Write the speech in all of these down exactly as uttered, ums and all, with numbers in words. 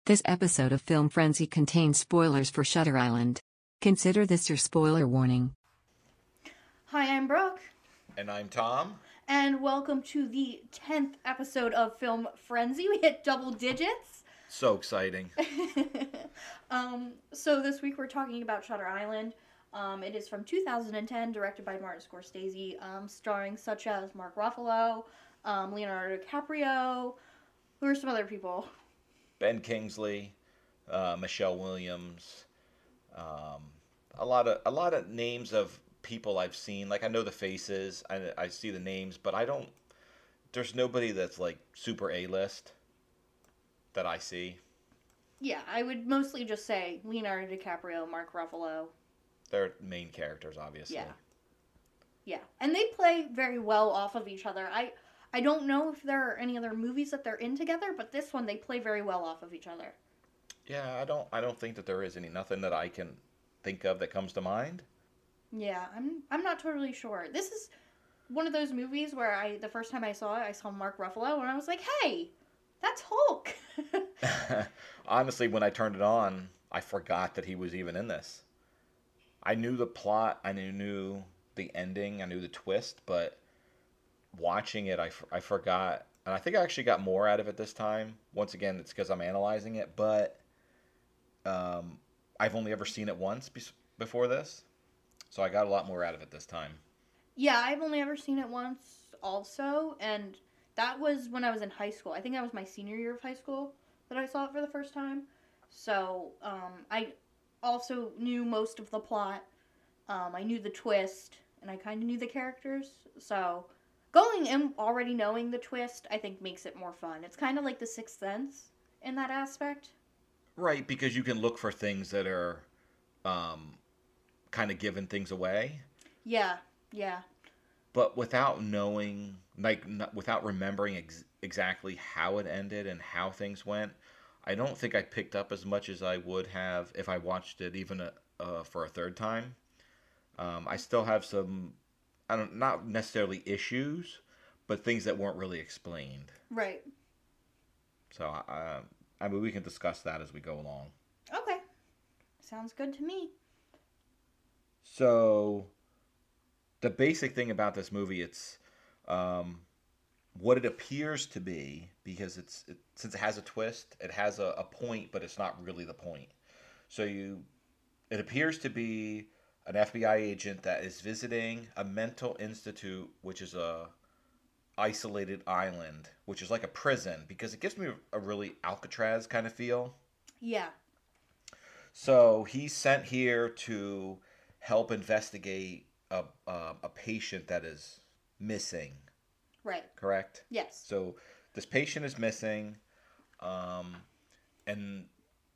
This episode of Film Frenzy contains spoilers for Shutter Island. Consider this your spoiler warning. Hi, I'm Brooke. And I'm Tom. And welcome to the tenth episode of Film Frenzy. We hit double digits. So exciting. um, so this week we're talking about Shutter Island. Um, it is from two thousand ten, directed by Martin Scorsese, um, starring such as Mark Ruffalo, um, Leonardo DiCaprio. Who are some other people? Ben Kingsley, uh, Michelle Williams, um, a lot of a lot of names of people I've seen. Like I know the faces, I, I see the names, but I don't. There's nobody that's like super A-list that I see. Yeah, I would mostly just say Leonardo DiCaprio, Mark Ruffalo. They're main characters, obviously. Yeah, yeah, and they play very well off of each other. I. I don't know if there are any other movies that they're in together, but this one they play very well off of each other. Yeah, I don't I don't think that there is any nothing that I can think of that comes to mind. Yeah, I'm I'm not totally sure. This is one of those movies where I the first time I saw it, I saw Mark Ruffalo and I was like, "Hey, that's Hulk." Honestly, when I turned it on, I forgot that he was even in this. I knew the plot, I knew, knew the ending, I knew the twist, but watching it, I, I forgot, and I think I actually got more out of it this time. Once again, it's because I'm analyzing it, but um, I've only ever seen it once be- before this, so I got a lot more out of it this time. Yeah, I've only ever seen it once also, and that was when I was in high school. I think that was my senior year of high school that I saw it for the first time. So um, I also knew most of the plot. Um, I knew the twist, and I kind of knew the characters, so going in already knowing the twist, I think, makes it more fun. It's kind of like The Sixth Sense in that aspect. Right, because you can look for things that are um, kind of giving things away. Yeah, yeah. But without knowing, like, n- without remembering ex- exactly how it ended and how things went, I don't think I picked up as much as I would have if I watched it even a, uh, for a third time. Um, I still have some, I don't, not necessarily issues, but things that weren't really explained. Right. So, uh, I mean, we can discuss that as we go along. Okay. Sounds good to me. So, the basic thing about this movie, it's um, what it appears to be, because it's it, since it has a twist, it has a, a point, but it's not really the point. So you, it appears to be an F B I agent that is visiting a mental institute, which is a isolated island, which is like a prison, because it gives me a really Alcatraz kind of feel. Yeah. So he's sent here to help investigate a uh, a patient that is missing. Right. Correct? Yes. So this patient is missing, um, and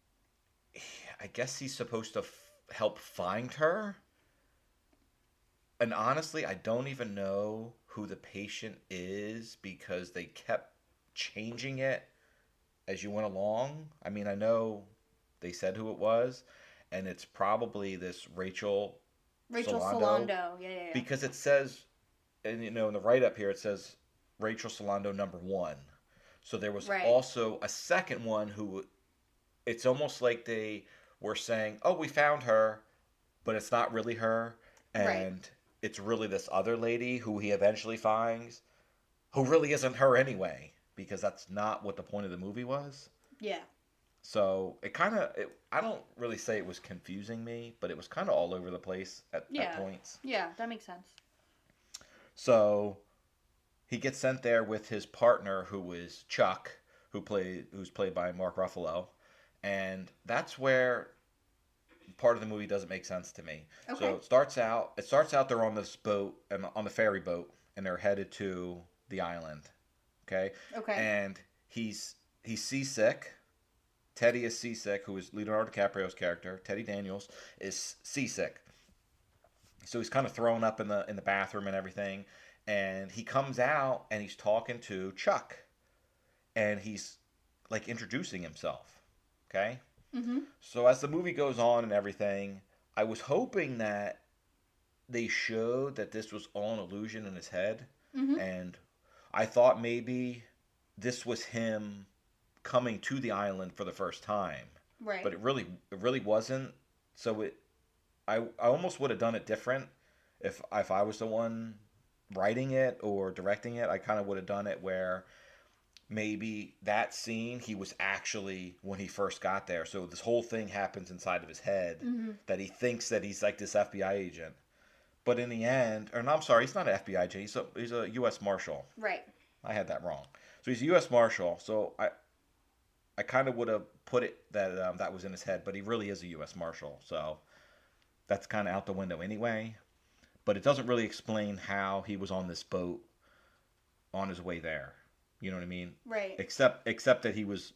I guess he's supposed to f- help find her. And honestly, I don't even know who the patient is because they kept changing it as you went along. I mean, I know they said who it was, and it's probably this Rachel Rachel Solando. Solando. Yeah, yeah, yeah. Because it says, and you know, in the write-up here, it says Rachel Solando number one. So there was Right. also a second one who, it's almost like they were saying, oh, we found her, but it's not really her. And Right. it's really this other lady who he eventually finds, who really isn't her anyway, because that's not what the point of the movie was. Yeah. So it kind of, I don't really say it was confusing me, but it was kind of all over the place at, Yeah. at points. Yeah, that makes sense. So he gets sent there with his partner, who is Chuck, who play, who's played by Mark Ruffalo. And that's where part of the movie doesn't make sense to me. Okay. So it starts out, it starts out they're on this boat, and on the ferry boat, and they're headed to the island. Okay? Okay. And he's he's seasick. Teddy is seasick, who is Leonardo DiCaprio's character. Teddy Daniels is seasick. So he's kind of thrown up in the in the bathroom and everything. And he comes out and he's talking to Chuck. And he's like introducing himself. Okay? Mm-hmm. So as the movie goes on and everything, I was hoping that they showed that this was all an illusion in his head. Mm-hmm. And I thought maybe this was him coming to the island for the first time. Right. But it really it really wasn't. So it I I almost would have done it different if if I was the one writing it or directing it. I kind of would have done it where maybe that scene he was actually when he first got there. So this whole thing happens inside of his head, Mm-hmm. that he thinks that he's like this F B I agent. But in the end, or no, I'm sorry, he's not an F B I agent. He's a he's a U S Marshal. Right. I had that wrong. So he's a U S Marshal. So I I kind of would have put it that um, that was in his head, but he really is a U S Marshal. So that's kind of out the window anyway. But it doesn't really explain how he was on this boat on his way there. You know what I mean? Right. Except except that he was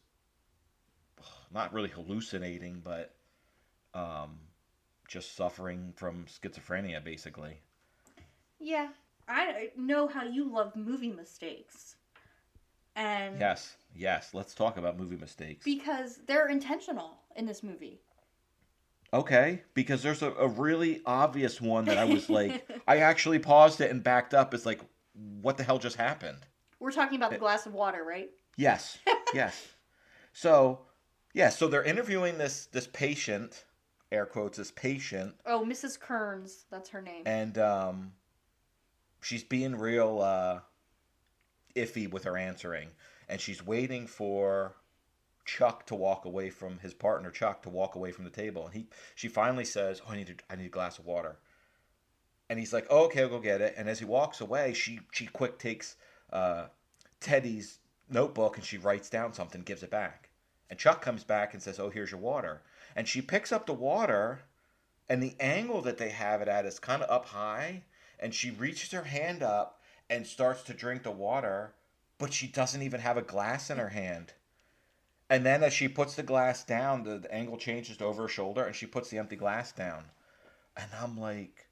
not really hallucinating, but um, just suffering from schizophrenia, basically. Yeah. I know how you love movie mistakes. And Yes, yes. Let's talk about movie mistakes. because they're intentional in this movie. Okay, because there's a, a really obvious one that I was like, I actually paused it and backed up. It's like, what the hell just happened? We're talking about the glass of water, right? Yes, yes. So, yeah, so they're interviewing this this patient, air quotes, this patient, Oh, Missus Kearns, that's her name. and um, she's being real uh, iffy with her answering, and she's waiting for Chuck to walk away from his partner, Chuck, to walk away from the table, and he she finally says, "Oh, I need a, I need a glass of water," and he's like, "Oh, okay, I'll go get it." And as he walks away, she she quick takes uh, Teddy's notebook and she writes down something, gives it back, and Chuck comes back and says, "Oh, here's your water," and she picks up the water, and the angle that they have it at is kind of up high, and she reaches her hand up and starts to drink the water, but she doesn't even have a glass in her hand. And then as she puts the glass down, the, the angle changes to over her shoulder, and she puts the empty glass down. And I'm like,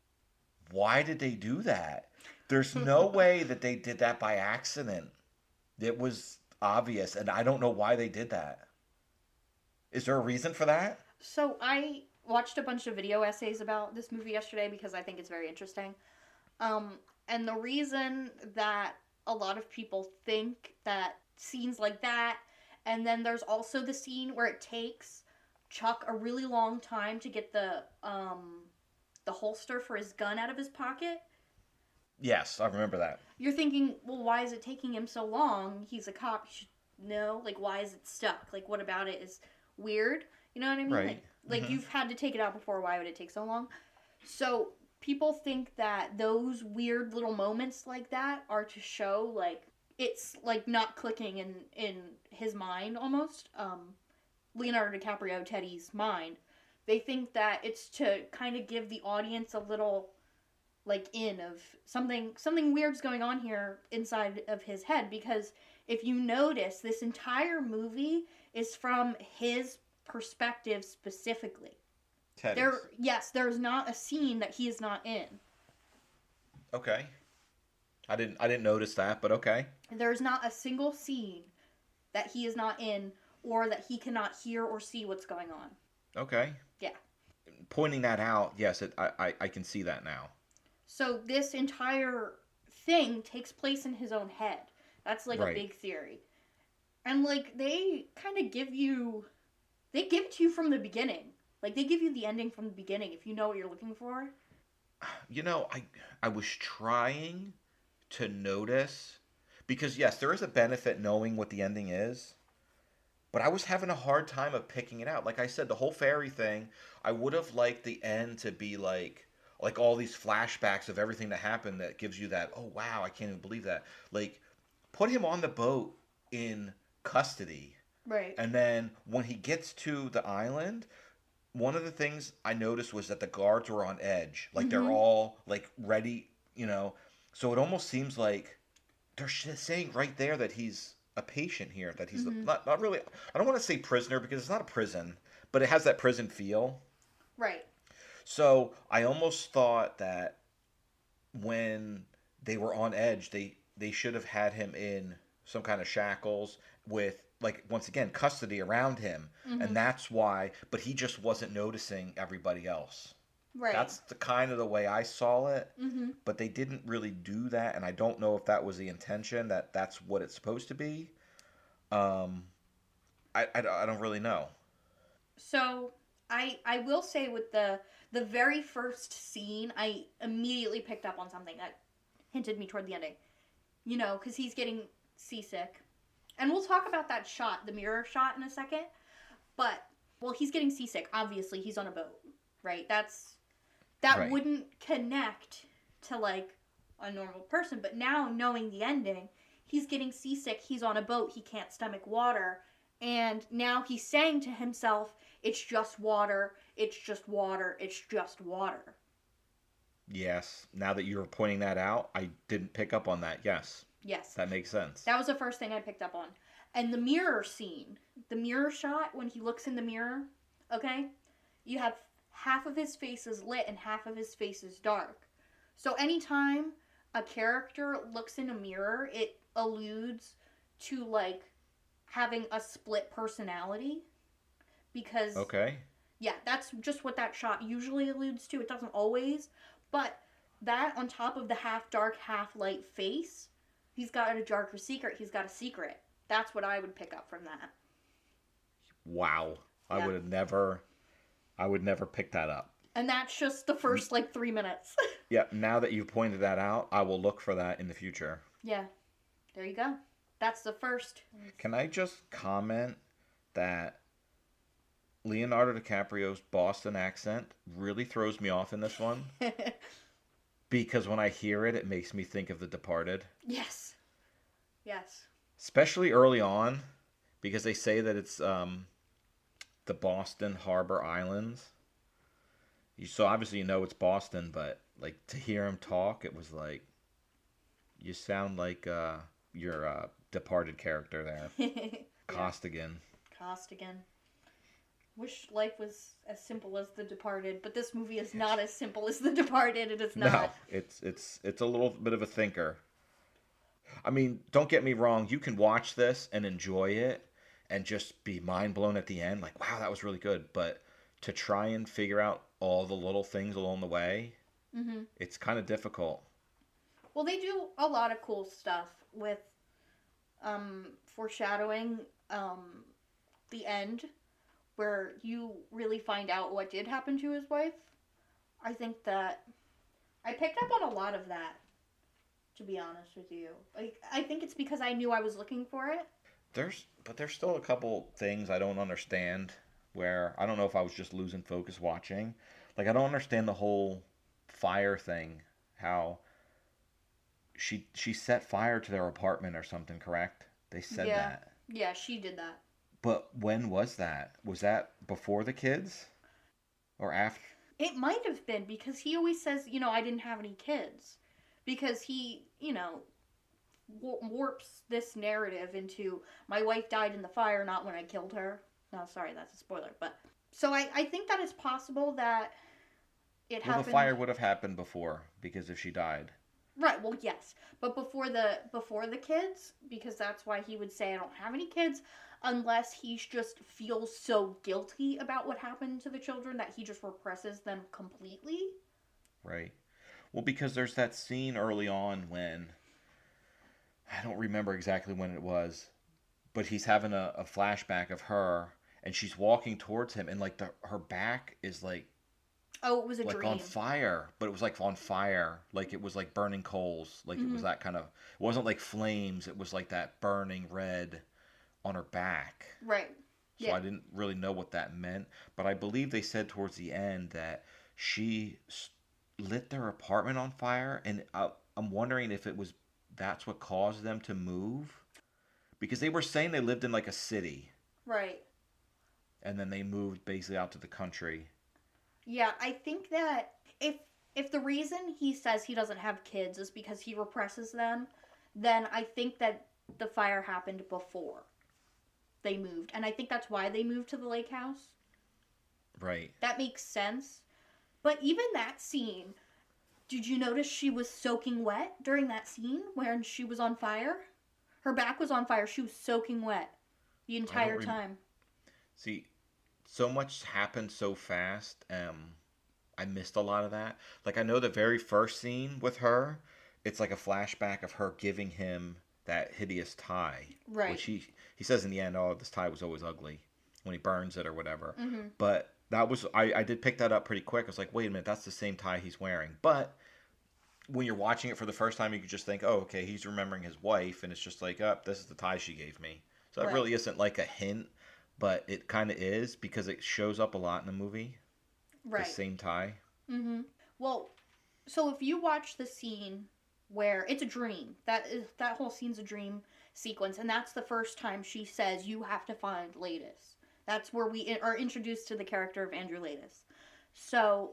why did they do that? There's no way that they did that by accident. It was obvious, and I don't know why they did that. Is there a reason for that? So I watched a bunch of video essays about this movie yesterday because I think it's very interesting. Um, and the reason that a lot of people think that scenes like that, and then there's also the scene where it takes Chuck a really long time to get the um, the holster for his gun out of his pocket. Yes, I remember that. You're thinking, well, why is it taking him so long? He's a cop. He should know. Like, why is it stuck? Like, what about it is weird? You know what I mean? Right. Like, like Mhm. you've had to take it out before. Why would it take so long? So people think that those weird little moments like that are to show, like, it's, like, not clicking in, in his mind, almost. Um, Leonardo DiCaprio, Teddy's mind. They think that it's to kind of give the audience a little, like, in of something something weird's going on here inside of his head, because if you notice, this entire movie is from his perspective specifically. Teddy's. There, yes, there's not a scene that he is not in. Okay. I didn't I didn't notice that, but okay. There's not a single scene that he is not in, or that he cannot hear or see what's going on. Okay. Yeah. Pointing that out, yes, it, I, I I can see that now. So this entire thing takes place in his own head. That's like Right. a big theory. And like they kind of give you they give it to you from the beginning. Like they give you the ending from the beginning if you know what you're looking for. You know, I I was trying to notice, because yes, there is a benefit knowing what the ending is, but I was having a hard time of picking it out. Like I said, the whole fairy thing, I would have liked the end to be like like all these flashbacks of everything that happened that gives you that, oh wow, I can't even believe that. Like put him on the boat in custody, Right. and then when he gets to the island, one of the things I noticed was that the guards were on edge. Like they're Mhm. all like ready, you know. So it almost seems like they're sh- saying right there that he's a patient here, that he's Mhm. not not really. I don't want to say prisoner because it's not a prison, but it has that prison feel. Right. So I almost thought that when they were on edge, they they should have had him in some kind of shackles with, like, once again, custody around him, Mhm. and that's why. But he just wasn't noticing everybody else. Right. That's the kind of the way I saw it. Mhm. But they didn't really do that, and I don't know if that was the intention, that that's what it's supposed to be. Um, I, I, I don't really know. So I I will say with the the very first scene, I immediately picked up on something that hinted me toward the ending. You know, because he's getting seasick, and we'll talk about that shot, the mirror shot, in a second. But well, he's getting seasick. Obviously, he's on a boat, right? That's that Right. wouldn't connect to like a normal person. But now knowing the ending, he's getting seasick. He's on a boat. He can't stomach water. And now he's saying to himself, it's just water, it's just water, it's just water. Yes. Now that you were pointing that out, I didn't pick up on that. Yes. Yes. That makes sense. That was the first thing I picked up on. And the mirror scene, the mirror shot, when he looks in the mirror, okay? You have half of his face is lit and half of his face is dark. So anytime a character looks in a mirror, it alludes to, like, having a split personality. Because, Okay. yeah, that's just what that shot usually alludes to. It doesn't always. But that on top of the half dark, half light face, he's got a darker secret. He's got a secret. That's what I would pick up from that. Wow. I Yeah. would have never, I would never pick that up. And that's just the first, like, three minutes. Yeah, now that you've pointed that out, I will look for that in the future. Yeah. There you go. That's the first. Can I just comment that Leonardo DiCaprio's Boston accent really throws me off in this one? Because when I hear it, it makes me think of The Departed. Yes. Yes. Especially early on, because they say that it's um, the Boston Harbor Islands. You, so obviously you know it's Boston, but like to hear him talk, it was like, you sound like uh, your uh, Departed character there. Yeah. Costigan. Costigan. Wish life was as simple as The Departed, but this movie is not as simple as The Departed. It is not. No, it's it's it's a little bit of a thinker. I mean, don't get me wrong. You can watch this and enjoy it and just be mind blown at the end. Like, wow, that was really good. But to try and figure out all the little things along the way, Mm-hmm. it's kind of difficult. Well, they do a lot of cool stuff with um, foreshadowing um, the end, where you really find out what did happen to his wife. I think that I picked up on a lot of that, to be honest with you. Like, I think it's because I knew I was looking for it. There's, but there's still a couple things I don't understand. Where I don't know if I was just losing focus watching. Like, I don't understand the whole fire thing. How she she set fire to their apartment or something, correct? They said Yeah. that. Yeah, she did that. But when was that? Was that before the kids? Or after? It might have been because he always says, you know, I didn't have any kids. Because he, you know, wa- warps this narrative into my wife died in the fire, not when I killed her. No, sorry, that's a spoiler. But so I, I think that it's possible that it Well, happened. the fire would have happened before because if she died. Right. Well, yes, but before the before the kids, because that's why he would say I don't have any kids, unless he just feels so guilty about what happened to the children that he just represses them completely. Right. Well, because there's that scene early on when I don't remember exactly when it was, but he's having a, a flashback of her and she's walking towards him and like the her back is like Oh, it was a like dream. on fire, but it was like on fire, like it was like burning coals, like it was Mhm. that kind of. It wasn't like flames. It was like that burning red on her back. Right. So Yeah. I didn't really know what that meant, but I believe they said towards the end that she s- lit their apartment on fire, and I, I'm wondering if it was that's what caused them to move, because they were saying they lived in like a city, Right. and then they moved basically out to the country. Yeah, I think that if if the reason he says he doesn't have kids is because he represses them, then I think that the fire happened before they moved. And I think that's why they moved to the lake house. Right. That makes sense. But even that scene, did you notice she was soaking wet during that scene when she was on fire? Her back was on fire. She was soaking wet the entire rem- time. See, so much happened so fast. Um, I missed a lot of that. Like I know the very first scene with her, it's like a flashback of her giving him that hideous tie. Right. Which he he says in the end, oh, this tie was always ugly when he burns it or whatever. Mm-hmm. But that was I, I did pick that up pretty quick. I was like, wait a minute, that's the same tie he's wearing. But when you're watching it for the first time, you could just think, oh, okay, he's remembering his wife, and it's just like, oh, this is the tie she gave me. So it Right. really isn't like a hint, but it kind of is because it shows up a lot in the movie. Right. The same tie. Mm-hmm. Well, so if you watch the scene where it's a dream, that is that whole scene's a dream sequence, and that's the first time she says you have to find Laeddis. That's where we are introduced to the character of Andrew Laeddis. So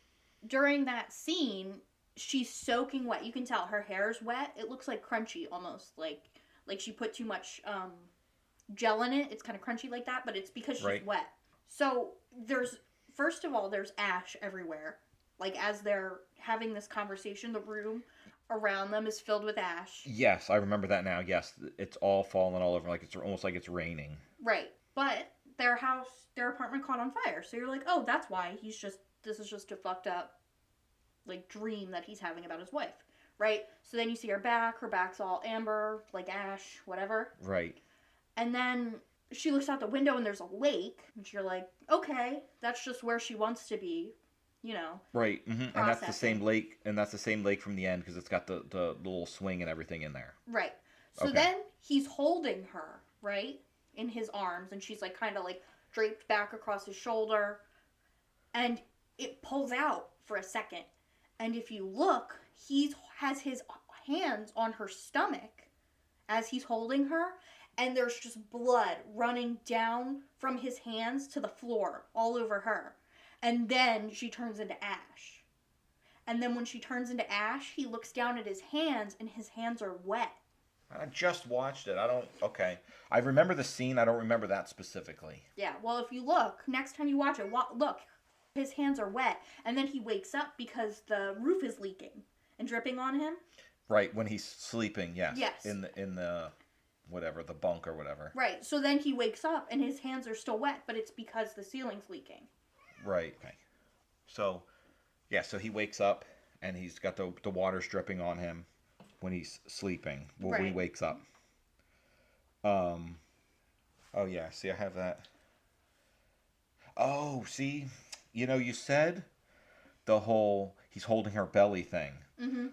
during that scene, she's soaking wet. You can tell her hair's wet. It looks like crunchy almost, like like she put too much um, gel in it. It's kind of crunchy like that, but it's because she's Right. wet. So there's first of all there's ash everywhere. Like as they're having this conversation, the room around them is filled with ash. Yes, I remember that now. Yes, it's all falling all over, like it's almost like it's raining. Right. But their house, their apartment caught on fire. So you're like, oh, that's why he's just, this is just a fucked up, like, dream that he's having about his wife. Right? So then you see her back. Her back's all amber, like ash, whatever. Right. And then she looks out the window and there's a lake. And you're like, okay, that's just where she wants to be, you know. Right. hmm And that's the Processing. same lake, and that's the same lake from the end because it's got the, the little swing and everything in there. Right. So Okay. then he's holding her, right, in his arms, and she's like kind of like draped back across his shoulder, and it pulls out for a second. And if you look, he has his hands on her stomach as he's holding her, and there's just blood running down from his hands to the floor all over her. And then she turns into ash. And then when she turns into ash, he looks down at his hands, and his hands are wet. I just watched it. I don't. Okay. I remember the scene. I don't remember that specifically. Yeah, well, if you look, next time you watch it, wa- look, his hands are wet, and then he wakes up because the roof is leaking and dripping on him. Right when he's sleeping. Yes. Yes. In the in the whatever the bunk or whatever. Right, so then he wakes up, and his hands are still wet, but it's because the ceiling's leaking. Right. Okay. So, yeah. So he wakes up and he's got the the water's dripping on him when he's sleeping. Well, when he Right. wakes up. Um. Oh yeah. See, I have that. Oh, see, you know, you said the whole he's holding her belly thing. Mm-hmm.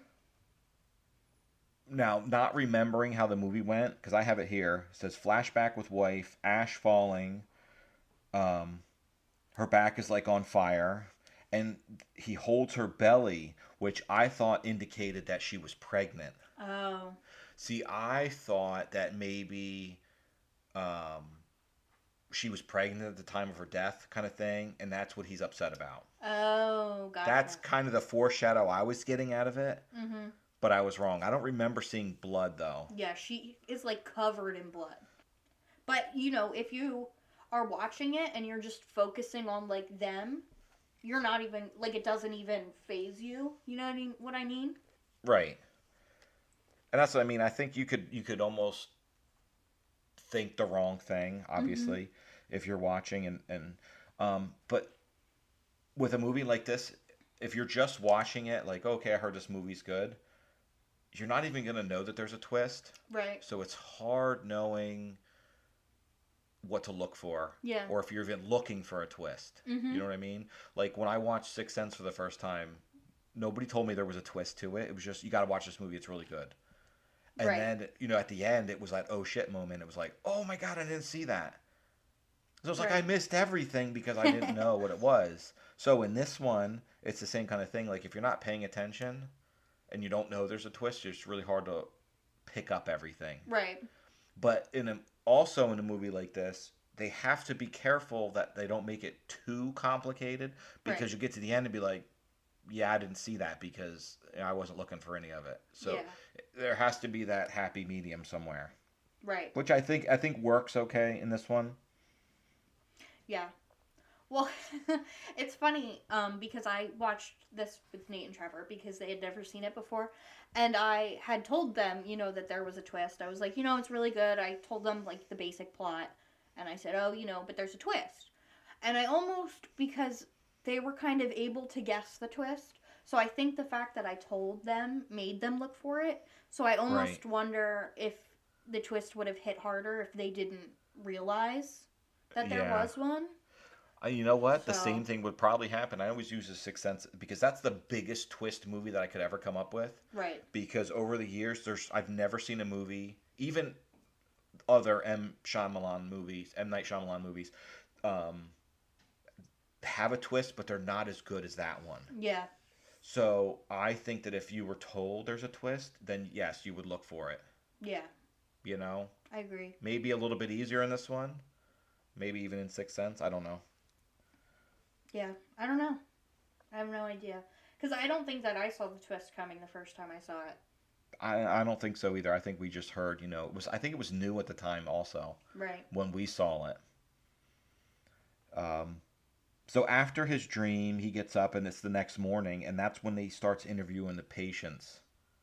Now, not remembering how the movie went, because I have it here. It says flashback with wife, ash falling. Um, her back is like on fire, and he holds her belly, which I thought indicated that she was pregnant. Oh. See, I thought that maybe um, she was pregnant at the time of her death, kind of thing, and that's what he's upset about. Oh, gotcha. That's kind of the foreshadow I was getting out of it, Mm-hmm. but I was wrong. I don't remember seeing blood, though. Yeah, she is, like, covered in blood. But, you know, if you are watching it and you're just focusing on, like, them, you're not even, like, it doesn't even phase you. You know what I mean? What I mean? Right. And that's what I mean. I think you could you could almost think the wrong thing, obviously, if you're watching and and um but with a movie like this, if you're just watching it like, okay, I heard this movie's good, you're not even going to know that there's a twist. Right. So it's hard knowing what to look for. Yeah. Or if you're even looking for a twist. Mm-hmm. You know what I mean? Like when I watched Sixth Sense for the first time, nobody told me there was a twist to it. It was just, you got to watch this movie. It's really good. And Right. then, you know, at the end, it was that oh shit moment. It was like, oh my God, I didn't see that. So it's like, I Right. missed everything because I didn't know what it was. So in this one, it's the same kind of thing. Like if you're not paying attention and you don't know there's a twist, it's really hard to pick up everything. Right. But in a, also in a movie like this, they have to be careful that they don't make it too complicated because Right. you get to the end and be like, yeah, I didn't see that because I wasn't looking for any of it. So Yeah. there has to be that happy medium somewhere, Right. which I think I think works okay in this one. Yeah. Well, it's funny um, because I watched this with Nate and Trevor because they had never seen it before. And I had told them, you know, that there was a twist. I was like, you know, it's really good. I told them, like, the basic plot. And I said, oh, you know, but there's a twist. And I almost, because they were kind of able to guess the twist. So I think the fact that I told them made them look for it. So I almost Right. wonder if the twist would have hit harder if they didn't realize that there Yeah. was one. Uh, you know what? The So, same thing would probably happen. I always use the Sixth Sense because that's the biggest twist movie that I could ever come up with. right, Because over the years, there's I've never seen a movie, even other M. Shyamalan movies, M. Night Shyamalan movies, um, have a twist, but they're not as good as that one. yeah, So I think that if you were told there's a twist, then yes, you would look for it. yeah, You know, I agree. maybe a little bit easier in this one, maybe even in Sixth Sense. I don't know. Yeah, I don't know. I have no idea. Because I don't think that I saw the twist coming the first time I saw it. I I don't think so either. I think we just heard. You know, it was I think it was new at the time also Right, when we saw it. Um, so after his dream, he gets up and it's the next morning, and that's when he starts interviewing the patients.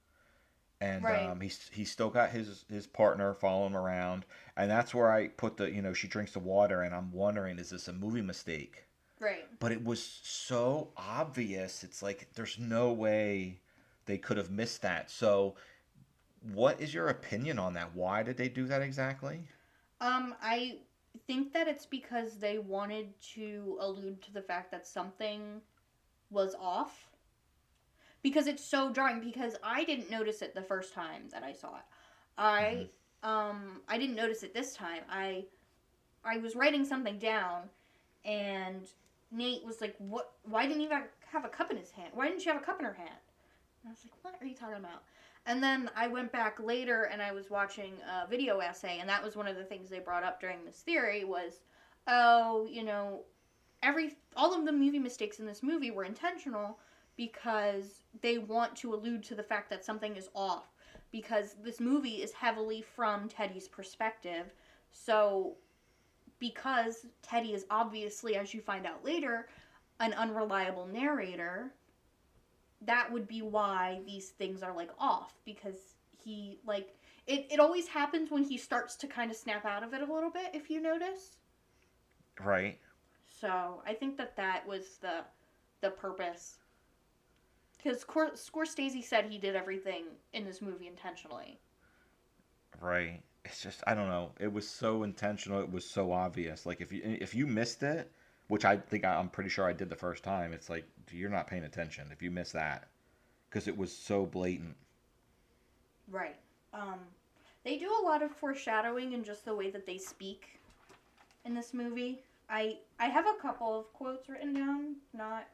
And right, um, he's he's still got his his partner following him around, and that's where I put the you know she drinks the water, and I'm wondering is this a movie mistake? right. But it was so obvious. It's like there's no way they could have missed that. So, what is your opinion on that? Why did they do that exactly? Um, I think that it's because they wanted to allude to the fact that something was off. Because it's so jarring. Because I didn't notice it the first time that I saw it. I Hmm. um I didn't notice it this time. I I was writing something down, and Nate was like, "What? Why didn't you have have a cup in his hand? Why didn't she have a cup in her hand?" And I was like, "What are you talking about?" And then I went back later and I was watching a video essay, and that was one of the things they brought up during this theory was, oh, you know, every all of the movie mistakes in this movie were intentional because they want to allude to the fact that something is off because this movie is heavily from Teddy's perspective. So because Teddy is obviously, as you find out later, an unreliable narrator, that would be why these things are like off because he like it, it always happens when he starts to kind of snap out of it a little bit if you notice. Right. So I think that that was the the purpose because Cor- Scorsese said he did everything in this movie intentionally. Right. It's just I don't know. It was so intentional. It was so obvious. Like if you if you missed it, which I think I, I'm pretty sure I did the first time, it's like you're not paying attention if you miss that because it was so blatant. Right. Um, they do a lot of foreshadowing in just the way that they speak in this movie. I I have a couple of quotes written down, not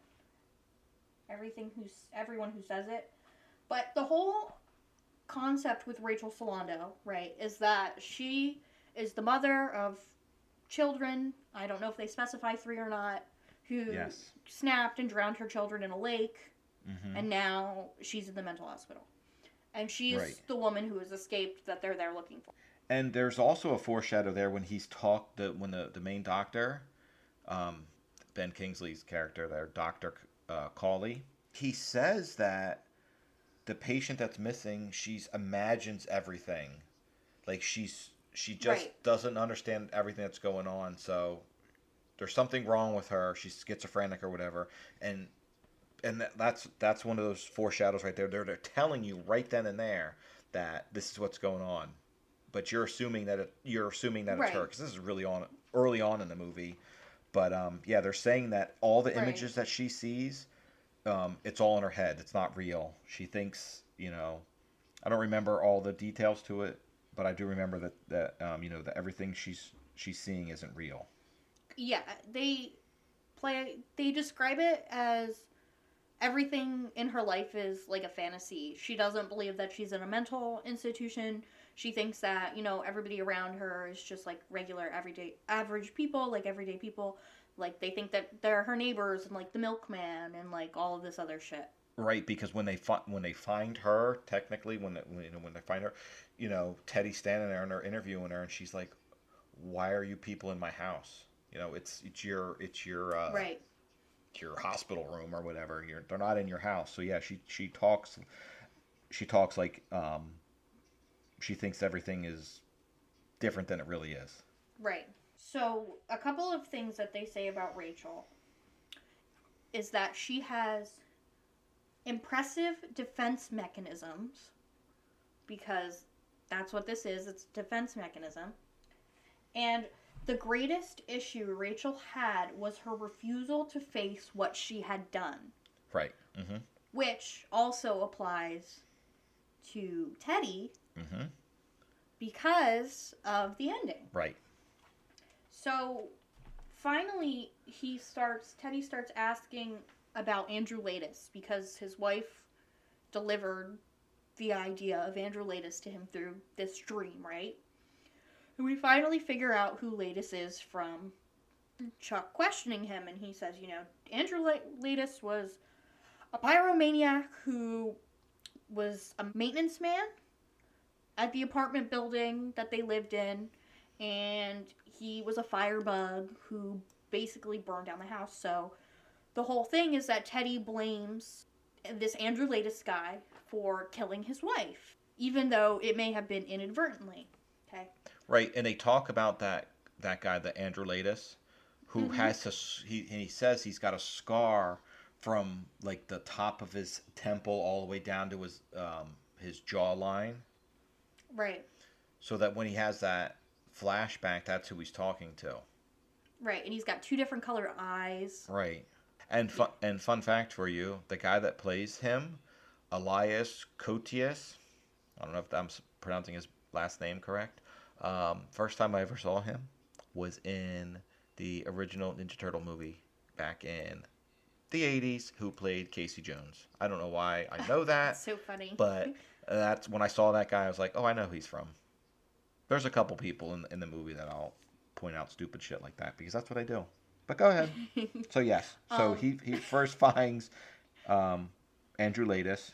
everything who's everyone who says it, but the whole concept with Rachel Solando, right, is that she is the mother of children. I don't know if they specify three or not, who Yes. snapped and drowned her children in a lake, Hmm. and now she's in the mental hospital. And she's Right. the woman who has escaped that they're there looking for. And there's also a foreshadow there when he's talked the when the the main doctor, um, Ben Kingsley's character there, Doctor uh, Cawley, he says that the patient that's missing, she's imagines everything, like she's she just Right. doesn't understand everything that's going on. So there's something wrong with her. She's schizophrenic or whatever, and and that, that's that's one of those foreshadows right there. They're they're telling you right then and there that this is what's going on, but you're assuming that it, you're assuming that it's her Right. because this is really on early on in the movie. But um, yeah, they're saying that all the Right. images that she sees, um, it's all in her head. It's not real. She thinks, you know, I don't remember all the details to it, but I do remember that that um, you know that everything she's she's seeing isn't real. Yeah, they play they describe it as everything in her life is like a fantasy. She doesn't believe that she's in a mental institution. She thinks that, you know, everybody around her is just like regular everyday average people, like everyday people. Like they think that they're her neighbors and like the milkman and like all of this other shit. Right, because when they fi- when they find her, technically, when, they, when you know when they find her, you know, Teddy's standing there and they're interviewing her, and she's like, "Why are you people in my house? You know, it's it's your it's your uh, Right. it's your hospital room or whatever. You're they're not in your house." So yeah, she she talks she talks like um, she thinks everything is different than it really is. Right. So, a couple of things that they say about Rachel is that she has impressive defense mechanisms because That's what this is. It's a defense mechanism. And the greatest issue Rachel had was her refusal to face what she had done. Right. Mm-hmm. Which also applies to Teddy Mm-hmm. because of the ending. Right. So finally, he starts, Teddy starts asking about Andrew Laeddis because his wife delivered the idea of Andrew Laeddis to him through this dream, right? And we finally figure out who Laeddis is from Chuck questioning him, and he says, you know, Andrew Laeddis was a pyromaniac who was a maintenance man at the apartment building that they lived in, and he was a firebug who basically burned down the house. So the whole thing is that Teddy blames this Andrew Laeddis guy for killing his wife, even though it may have been inadvertently. Okay. Right, and they talk about that that guy, the Andrew Laeddis, who Mhm. has to. He he says he's got a scar from like the top of his temple all the way down to his um his jawline, Right. so that when he has that flashback, that's who he's talking to. Right, and he's got two different color eyes. Right, and fun and fun fact for you, the guy that plays him, Elias Koteas. I don't know if I'm s- pronouncing his last name correct. Um, first time I ever saw him was in the original Ninja Turtle movie back in the eighties, who played Casey Jones. I don't know why I know that, That's so funny. but that's when I saw that guy, I was like, oh, I know who he's from. There's a couple people in, in the movie that I'll point out stupid shit like that, because that's what I do. But go ahead. So, yes. So, Um. he, he first finds um, Andrew Laeddis,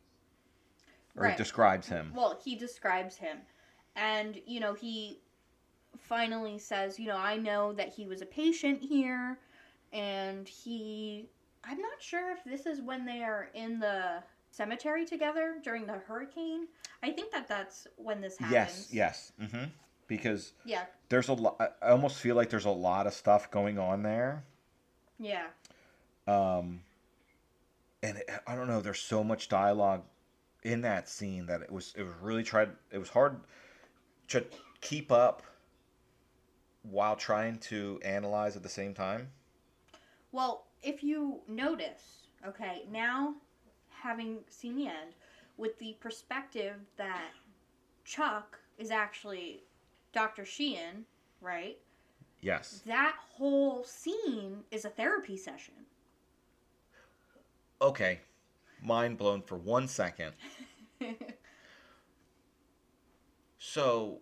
or Right. describes him. Well, he describes him. And, you know, he finally says, you know, I know that he was a patient here. And he, I'm not sure if this is when they are in the cemetery together during the hurricane. I think that that's when this happens. Yes, yes. Mm-hmm. Because Yeah, there's a lot, I almost feel like there's a lot of stuff going on there. yeah. Um, and it, I don't know, there's so much dialogue in that scene that it was, it was really tried, it was hard to keep up while trying to analyze at the same time. Well, if you notice, okay, now having seen the end, with the perspective that Chuck is actually Doctor Sheehan, right? Yes. That whole scene is a therapy session. Okay. Mind blown for one second. So,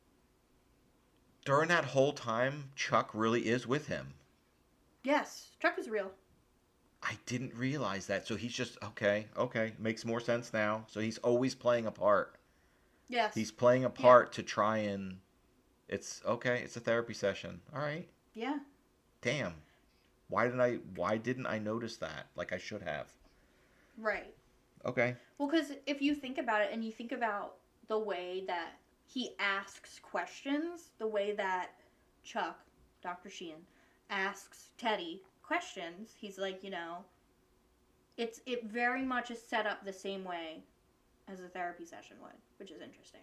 during that whole time, Chuck really is with him. Yes, Chuck is real. I didn't realize that. So he's just, okay, okay, makes more sense now. So he's always playing a part. Yes. He's playing a part to try and, it's, okay, it's a therapy session. All right. Yeah. Damn. Why didn't I, why didn't I notice that? Like I should have. Right. Okay. Well, because if you think about it and you think about the way that he asks questions, the way that Chuck, Doctor Sheehan, asks Teddy questions, he's like, you know, it's it very much is set up the same way as a therapy session would, which is interesting.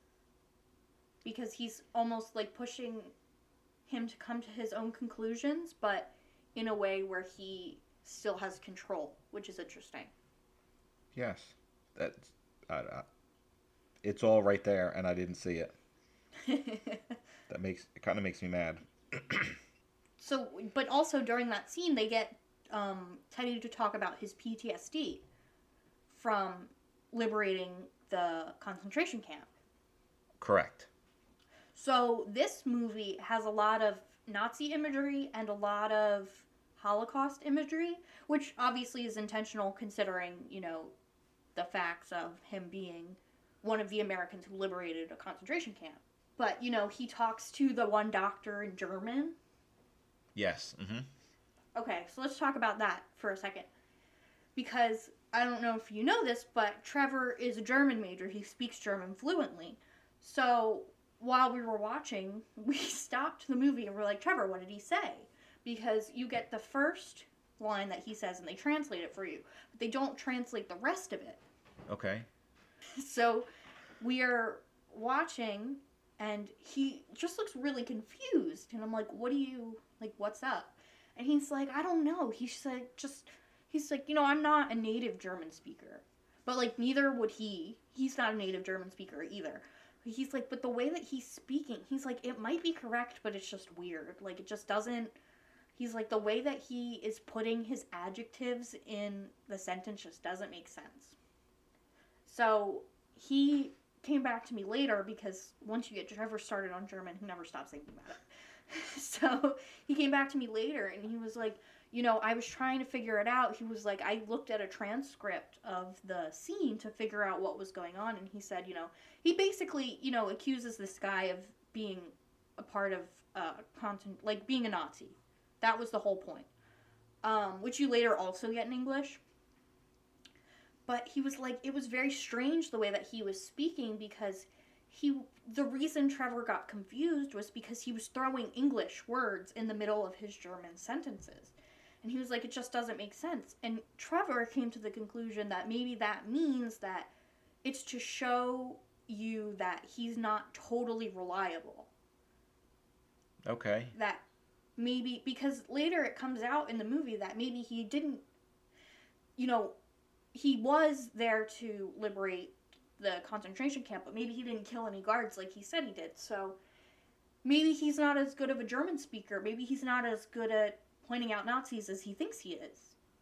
Because he's almost like pushing him to come to his own conclusions, but in a way where he still has control, which is interesting. Yes. That's, I, I, it's all right there, and I didn't see it. That makes, it kind of makes me mad. So, but also during that scene, they get um, Teddy to talk about his P T S D from liberating the concentration camp. Correct. So this movie has a lot of Nazi imagery and a lot of Holocaust imagery, which obviously is intentional considering, you know, the facts of him being one of the Americans who liberated a concentration camp. But, you know, he talks to the one doctor in German. Yes. Mm-hmm. Okay, so let's talk about that for a second. Because I don't know if you know this, but Trevor is a German major. He speaks German fluently. So while we were watching, we stopped the movie and we're like, Trevor, what did he say? Because you get the first line that he says and they translate it for you. But they don't translate the rest of it. Okay. So we are watching, and he just looks really confused. And I'm like, what do you, like, what's up? And he's like, I don't know. He's like, just, he's like, you know, I'm not a native German speaker. But, like, neither would he. He's not a native German speaker either. He's like, but the way that he's speaking, he's like, it might be correct, but it's just weird. Like, it just doesn't, he's like, the way that he is putting his adjectives in the sentence just doesn't make sense. So, he came back to me later, because once you get Trevor started on German, he never stops thinking about it. So, he came back to me later, and he was like, you know, I was trying to figure it out. He was like, I looked at a transcript of the scene to figure out what was going on, and he said, you know, he basically, you know, accuses this guy of being a part of, uh, content, like, being a Nazi. That was the whole point. Um, which you later also get in English. But he was like, it was very strange the way that he was speaking, because he, the reason Trevor got confused was because he was throwing English words in the middle of his German sentences. And he was like, it just doesn't make sense. And Trevor came to the conclusion that maybe that means that it's to show you that he's not totally reliable. Okay. That maybe, because later it comes out in the movie that maybe he didn't, you know, he was there to liberate the concentration camp, but maybe he didn't kill any guards like he said he did. So maybe he's not as good of a German speaker. Maybe he's not as good at pointing out Nazis as he thinks he is.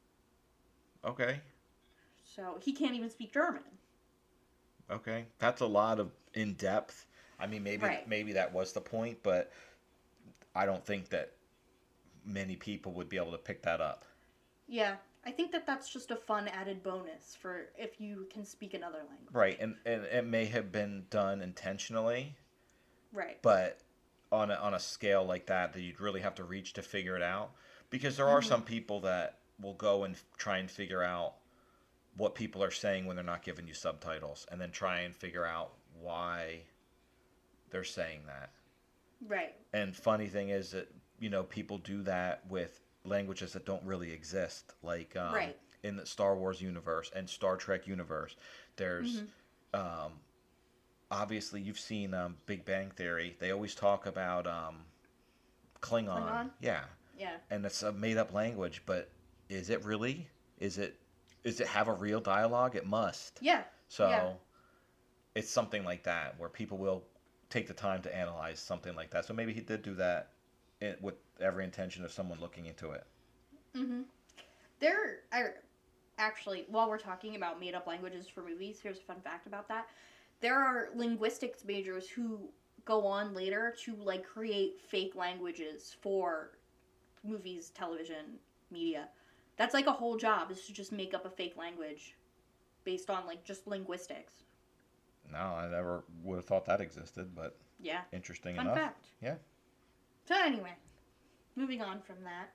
Okay. So he can't even speak German. Okay. That's a lot of in-depth. I mean, maybe Right. maybe that was the point, but I don't think that many people would be able to pick that up. Yeah. I think that that's just a fun added bonus for if you can speak another language. Right. And, and it may have been done intentionally. Right. But on a, on a scale like that, that you'd really have to reach to figure it out. Because there are Mhm. some people that will go and f- try and figure out what people are saying when they're not giving you subtitles, and then try and figure out why they're saying that. Right. And funny thing is that, you know, people do that with languages that don't really exist, like um, Right. in the Star Wars universe and Star Trek universe. There's Mhm. um, obviously you've seen um, Big Bang Theory. They always talk about um, Klingon. Klingon? Yeah. Yeah. And it's a made up language, but is it really? Is it is it have a real dialogue? It must. Yeah. So Yeah. it's something like that where people will take the time to analyze something like that. So maybe he did do that in, with every intention of someone looking into it. Mm-hmm. There are actually, while we're talking about made up languages for movies, here's a fun fact about that. There are linguistics majors who go on later to like create fake languages for movies, television, media. That's like a whole job, is to just make up a fake language based on like just linguistics. No, I never would have thought that existed, but Yeah. interesting Fun enough. fact. Yeah. So anyway, moving on from that.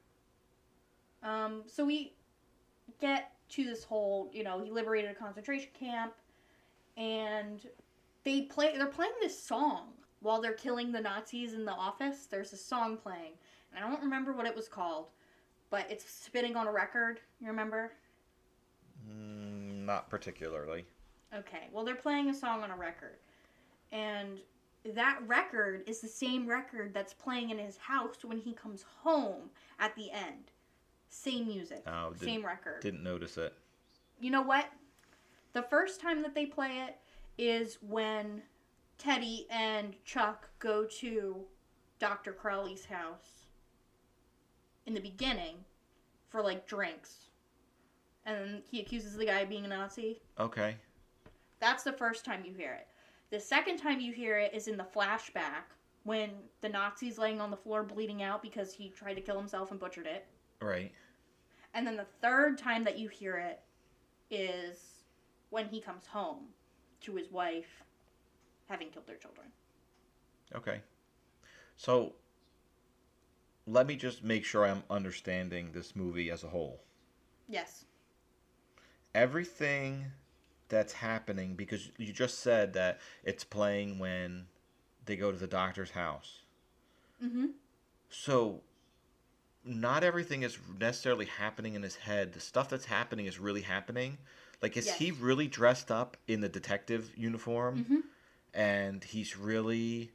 Um, so we get to this whole, you know, he liberated a concentration camp, and they play. They're playing this song while they're killing the Nazis in the office. There's a song playing, and I don't remember what it was called, but it's spinning on a record. You remember? Mm, not particularly. Okay. Well, they're playing a song on a record, and that record is the same record that's playing in his house when he comes home at the end. Same music, Oh, did- same record. Didn't notice it. You know what? The first time that they play it is when Teddy and Chuck go to Doctor Crowley's house in the beginning for like drinks. And then he accuses the guy of being a Nazi. Okay. That's the first time you hear it. The second time you hear it is in the flashback when the Nazi's laying on the floor bleeding out because he tried to kill himself and butchered it. Right. And then the third time that you hear it is when he comes home to his wife having killed their children. Okay. So let me just make sure I'm understanding this movie as a whole. Yes. Everything that's happening, because you just said that it's playing when they go to the doctor's house. Mm-hmm. So not everything is necessarily happening in his head. The stuff that's happening is really happening. Like, is Yes. he really dressed up in the detective uniform? Mm-hmm. and he's really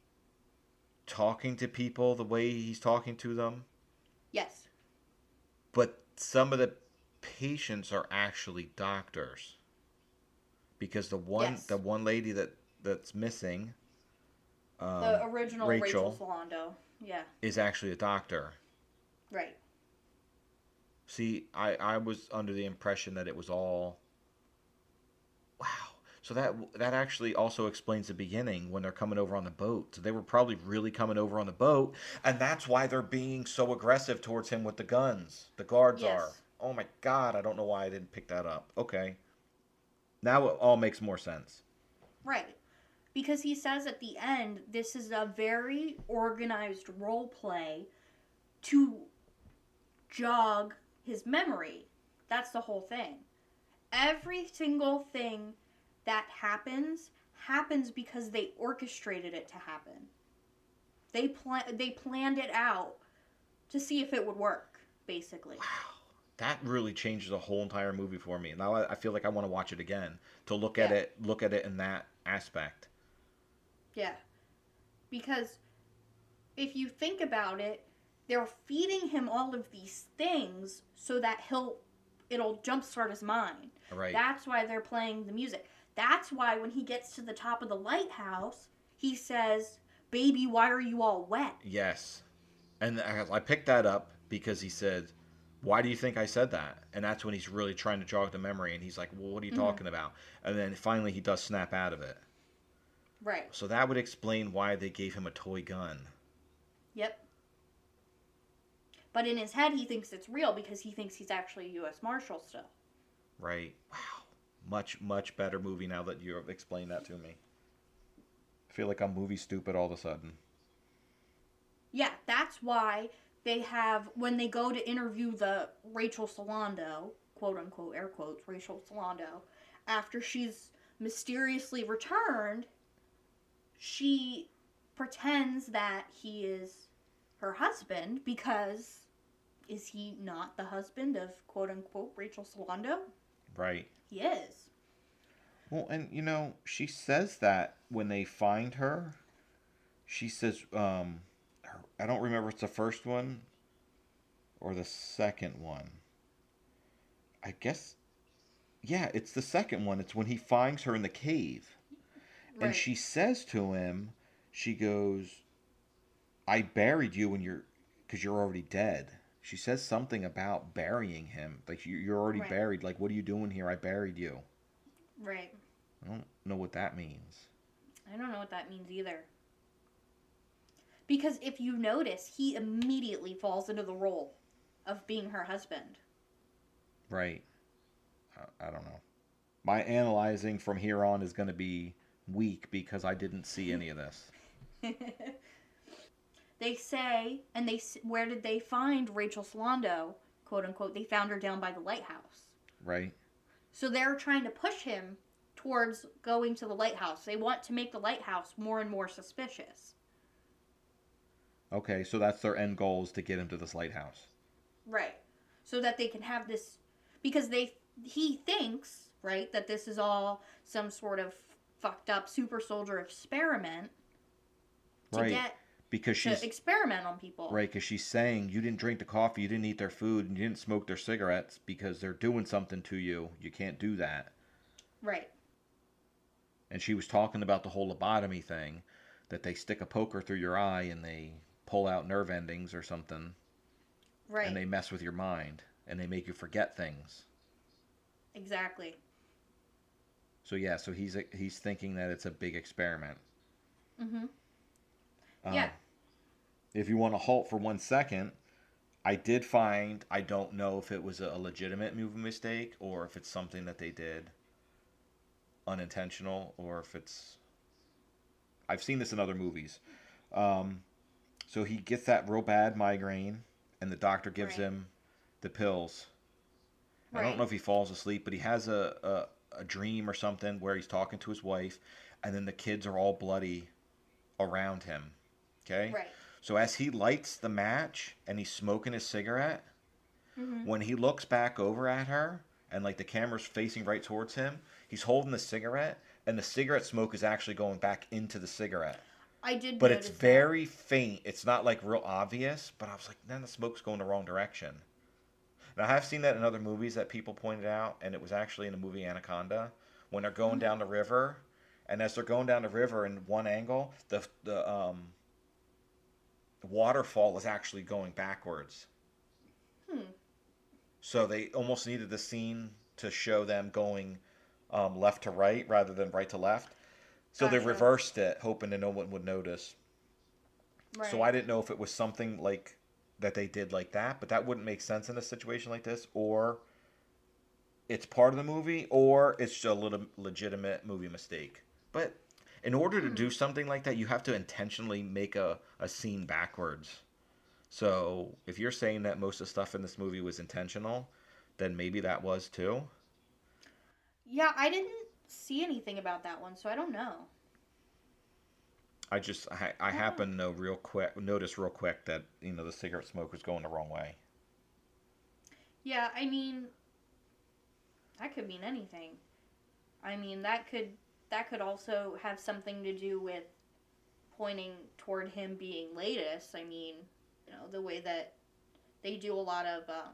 talking to people the way he's talking to them. Yes. But some of the patients are actually doctors. Because the one Yes. the one lady that that's missing, um, The original Rachel, Rachel, Solando. Yeah. is actually a doctor. Right. See, I, I was under the impression that it was all. Wow. So that that actually also explains the beginning when they're coming over on the boat. So they were probably really coming over on the boat, and that's why they're being so aggressive towards him with the guns. The guards Yes. are. Oh my God! I don't know why I didn't pick that up. Okay. Now it all makes more sense. Right. Because he says at the end, this is a very organized role play to jog his memory. That's the whole thing. Every single thing that happens happens because they orchestrated it to happen. They pla- they planned it out to see if it would work, basically. Wow. That really changes the whole entire movie for me. Now I, I feel like I want to watch it again to look at Yeah. it, look at it in that aspect. Yeah. Because if you think about it, they're feeding him all of these things so that he'll it'll jumpstart his mind. Right. That's why they're playing the music. That's why when he gets to the top of the lighthouse, he says, "Baby, why are you all wet?" Yes. And I I picked that up because he said, "Why do you think I said that?" And that's when he's really trying to jog the memory, and he's like, "Well, what are you Mhm. talking about?" And then finally he does snap out of it. Right. So that would explain why they gave him a toy gun. Yep. But in his head, he thinks it's real because he thinks he's actually a U S Marshal still. Right. Wow. Much, much better movie now that you have explained that to me. I feel like I'm movie stupid all of a sudden. Yeah, that's why they have, when they go to interview the Rachel Solando, quote unquote, air quotes, Rachel Solando, after she's mysteriously returned, she pretends that he is her husband because is he not the husband of quote unquote Rachel Solando? Right. He is. Well, and you know, she says that when they find her, she says, um, her- I don't remember if it's the first one or the second one. I guess, yeah, it's the second one. It's when he finds her in the cave. Right. And she says to him, she goes, I buried you when you're, because you're already dead. She says something about burying him. Like, you- you're already Right. buried. Like, what are you doing here? I buried you. Right. I don't know what that means. I don't know what that means either. Because if you notice, he immediately falls into the role of being her husband. Right. I, I don't know. My analyzing from here on is going to be weak because I didn't see any of this. They say, and they s- where did they find Rachel Solando, quote unquote? They found her down by the lighthouse. Right? So they're trying to push him towards going to the lighthouse. They want to make the lighthouse more and more suspicious. Okay, so that's their end goal is to get him to this lighthouse. Right. So that they can have this, because they he thinks, right, that this is all some sort of fucked up super soldier experiment to Right. get Because to she's experiment on people. right, because she's saying you didn't drink the coffee, you didn't eat their food, and you didn't smoke their cigarettes because they're doing something to you. You can't do that. Right. And she was talking about the whole lobotomy thing, that they stick a poker through your eye and they pull out nerve endings or something, Right. and they mess with your mind and they make you forget things. Exactly. So yeah, so he's he's thinking that it's a big experiment. Mhm. Um, Yeah. If you want to halt for one second, I did find, I don't know if it was a legitimate movie mistake or if it's something that they did unintentional or if it's. I've seen this in other movies. Um, so he gets that real bad migraine, and the doctor gives Right. him the pills. I Right. don't know if he falls asleep, but he has a, a, a dream or something where he's talking to his wife, and then the kids are all bloody around him. Okay? Right. So as he lights the match and he's smoking his cigarette, Mhm. when he looks back over at her and like the camera's facing right towards him, he's holding the cigarette and the cigarette smoke is actually going back into the cigarette. I did But notice it's that. very faint. It's not like real obvious, but I was like, then the smoke's going the wrong direction. And I have seen that in other movies that people pointed out, and it was actually in the movie Anaconda, when they're going Mhm. down the river, and as they're going down the river in one angle, the the um the waterfall is actually going backwards. Hmm. So they almost needed the scene to show them going um, left to right rather than right to left. So they Gotcha. reversed it, hoping that no one would notice. Right. So I didn't know if it was something like that they did like that, but that wouldn't make sense in a situation like this, or it's part of the movie, or it's just a little legitimate movie mistake. But in order to Hmm. do something like that, you have to intentionally make a, a scene backwards. So if you're saying that most of the stuff in this movie was intentional, then maybe that was too. Yeah, I didn't see anything about that one, so I don't know. I just I, I I don't know. happen to know real quick notice real quick that you know the cigarette smoke was going the wrong way. Yeah, I mean, that could mean anything. I mean, that could that could also have something to do with pointing toward him being latest. I mean, you know, the way that they do a lot of um,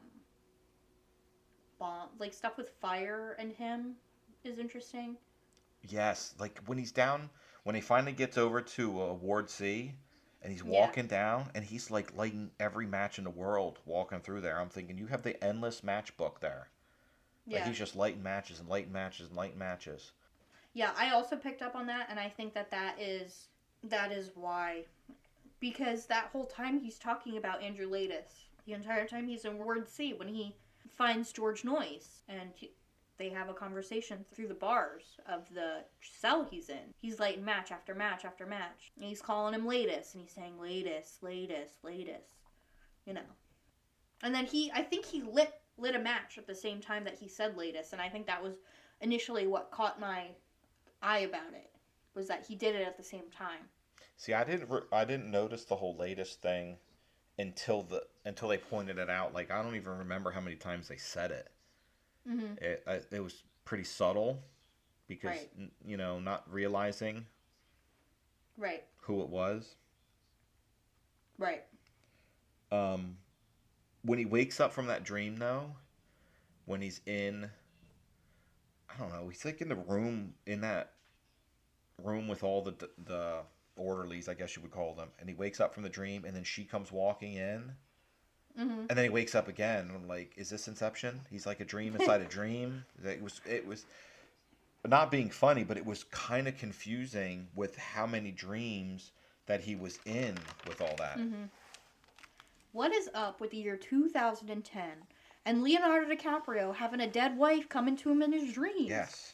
bomb like stuff with fire and him is interesting. Yes, like when he's down, when he finally gets over to uh, Ward C, and he's Yeah. walking down, and he's like lighting every match in the world walking through there. I'm thinking you have the endless match book there. Like Yeah. he's just lighting matches and lighting matches and lighting matches. Yeah, I also picked up on that, and I think that that is that is why, because that whole time he's talking about Andrew Latis. The entire time he's in Ward C when he finds George Noyce, and he, they have a conversation through the bars of the cell he's in. He's lighting match after match after match, and he's calling him Latis, and he's saying Latis, Latis, Latis, you know. And then he, I think he lit lit a match at the same time that he said Latis, and I think that was initially what caught my eye about it, was that he did it at the same time. See, I didn't re- I didn't notice the whole latest thing until the until they pointed it out. Like I don't even remember how many times they said it. Mm-hmm. It I, it was pretty subtle because Right. n- you know not realizing Right, who it was. right. Um, when he wakes up from that dream, though, when he's in, I don't know, he's like in the room in that room with all the the orderlies, I guess you would call them, and he wakes up from the dream, and then she comes walking in, Mm-hmm. and then he wakes up again. And I'm like, is this Inception? He's like a dream inside a dream. It was it was not being funny, but it was kind of confusing with how many dreams that he was in with all that. Mm-hmm. What is up with the year two thousand ten and Leonardo DiCaprio having a dead wife coming to him in his dreams? Yes.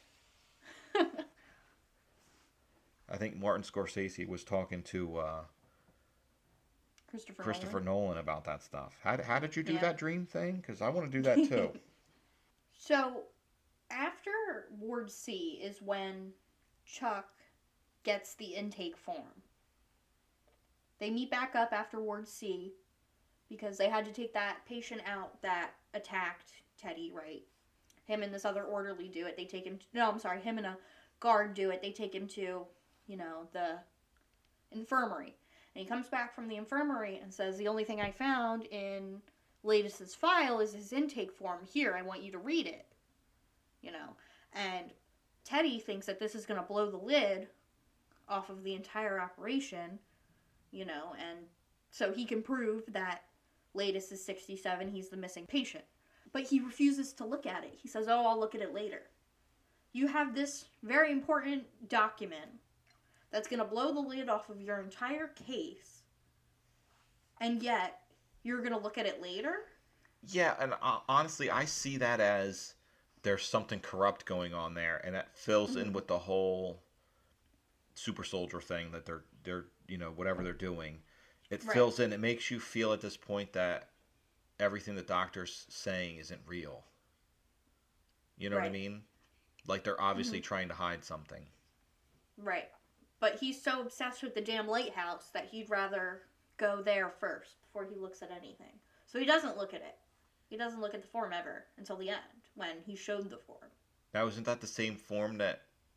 I think Martin Scorsese was talking to uh, Christopher, Christopher Nolan. Nolan about that stuff. How, how did you do Yeah. that dream thing? Because I want to do that too. So, after Ward C is when Chuck gets the intake form. They meet back up after Ward C because they had to take that patient out that attacked Teddy, right? Him and this other orderly do it. They take him... To, no, I'm sorry. Him and a guard do it. They take him to, you know, the infirmary. And he comes back from the infirmary and says, the only thing I found in Latis's file is his intake form. Here, I want you to read it. You know, and Teddy thinks that this is going to blow the lid off of the entire operation, you know, and so he can prove that Latis is sixty-seven, he's the missing patient. But he refuses to look at it. He says, oh, I'll look at it later. You have this very important document that's going to blow the lid off of your entire case, and yet you're going to look at it later? Yeah, and uh, honestly, I see that as there's something corrupt going on there, and that fills Mm-hmm. in with the whole super soldier thing that they're they're you know whatever they're doing. It Right. fills in. It makes you feel at this point that everything the doctor's saying isn't real. You know what I Right. mean? Like they're obviously trying to hide something. Right. But he's so obsessed with the damn lighthouse that he'd rather go there first before he looks at anything. So he doesn't look at it. He doesn't look at the form ever until the end when he showed the form. Now, isn't that the same form that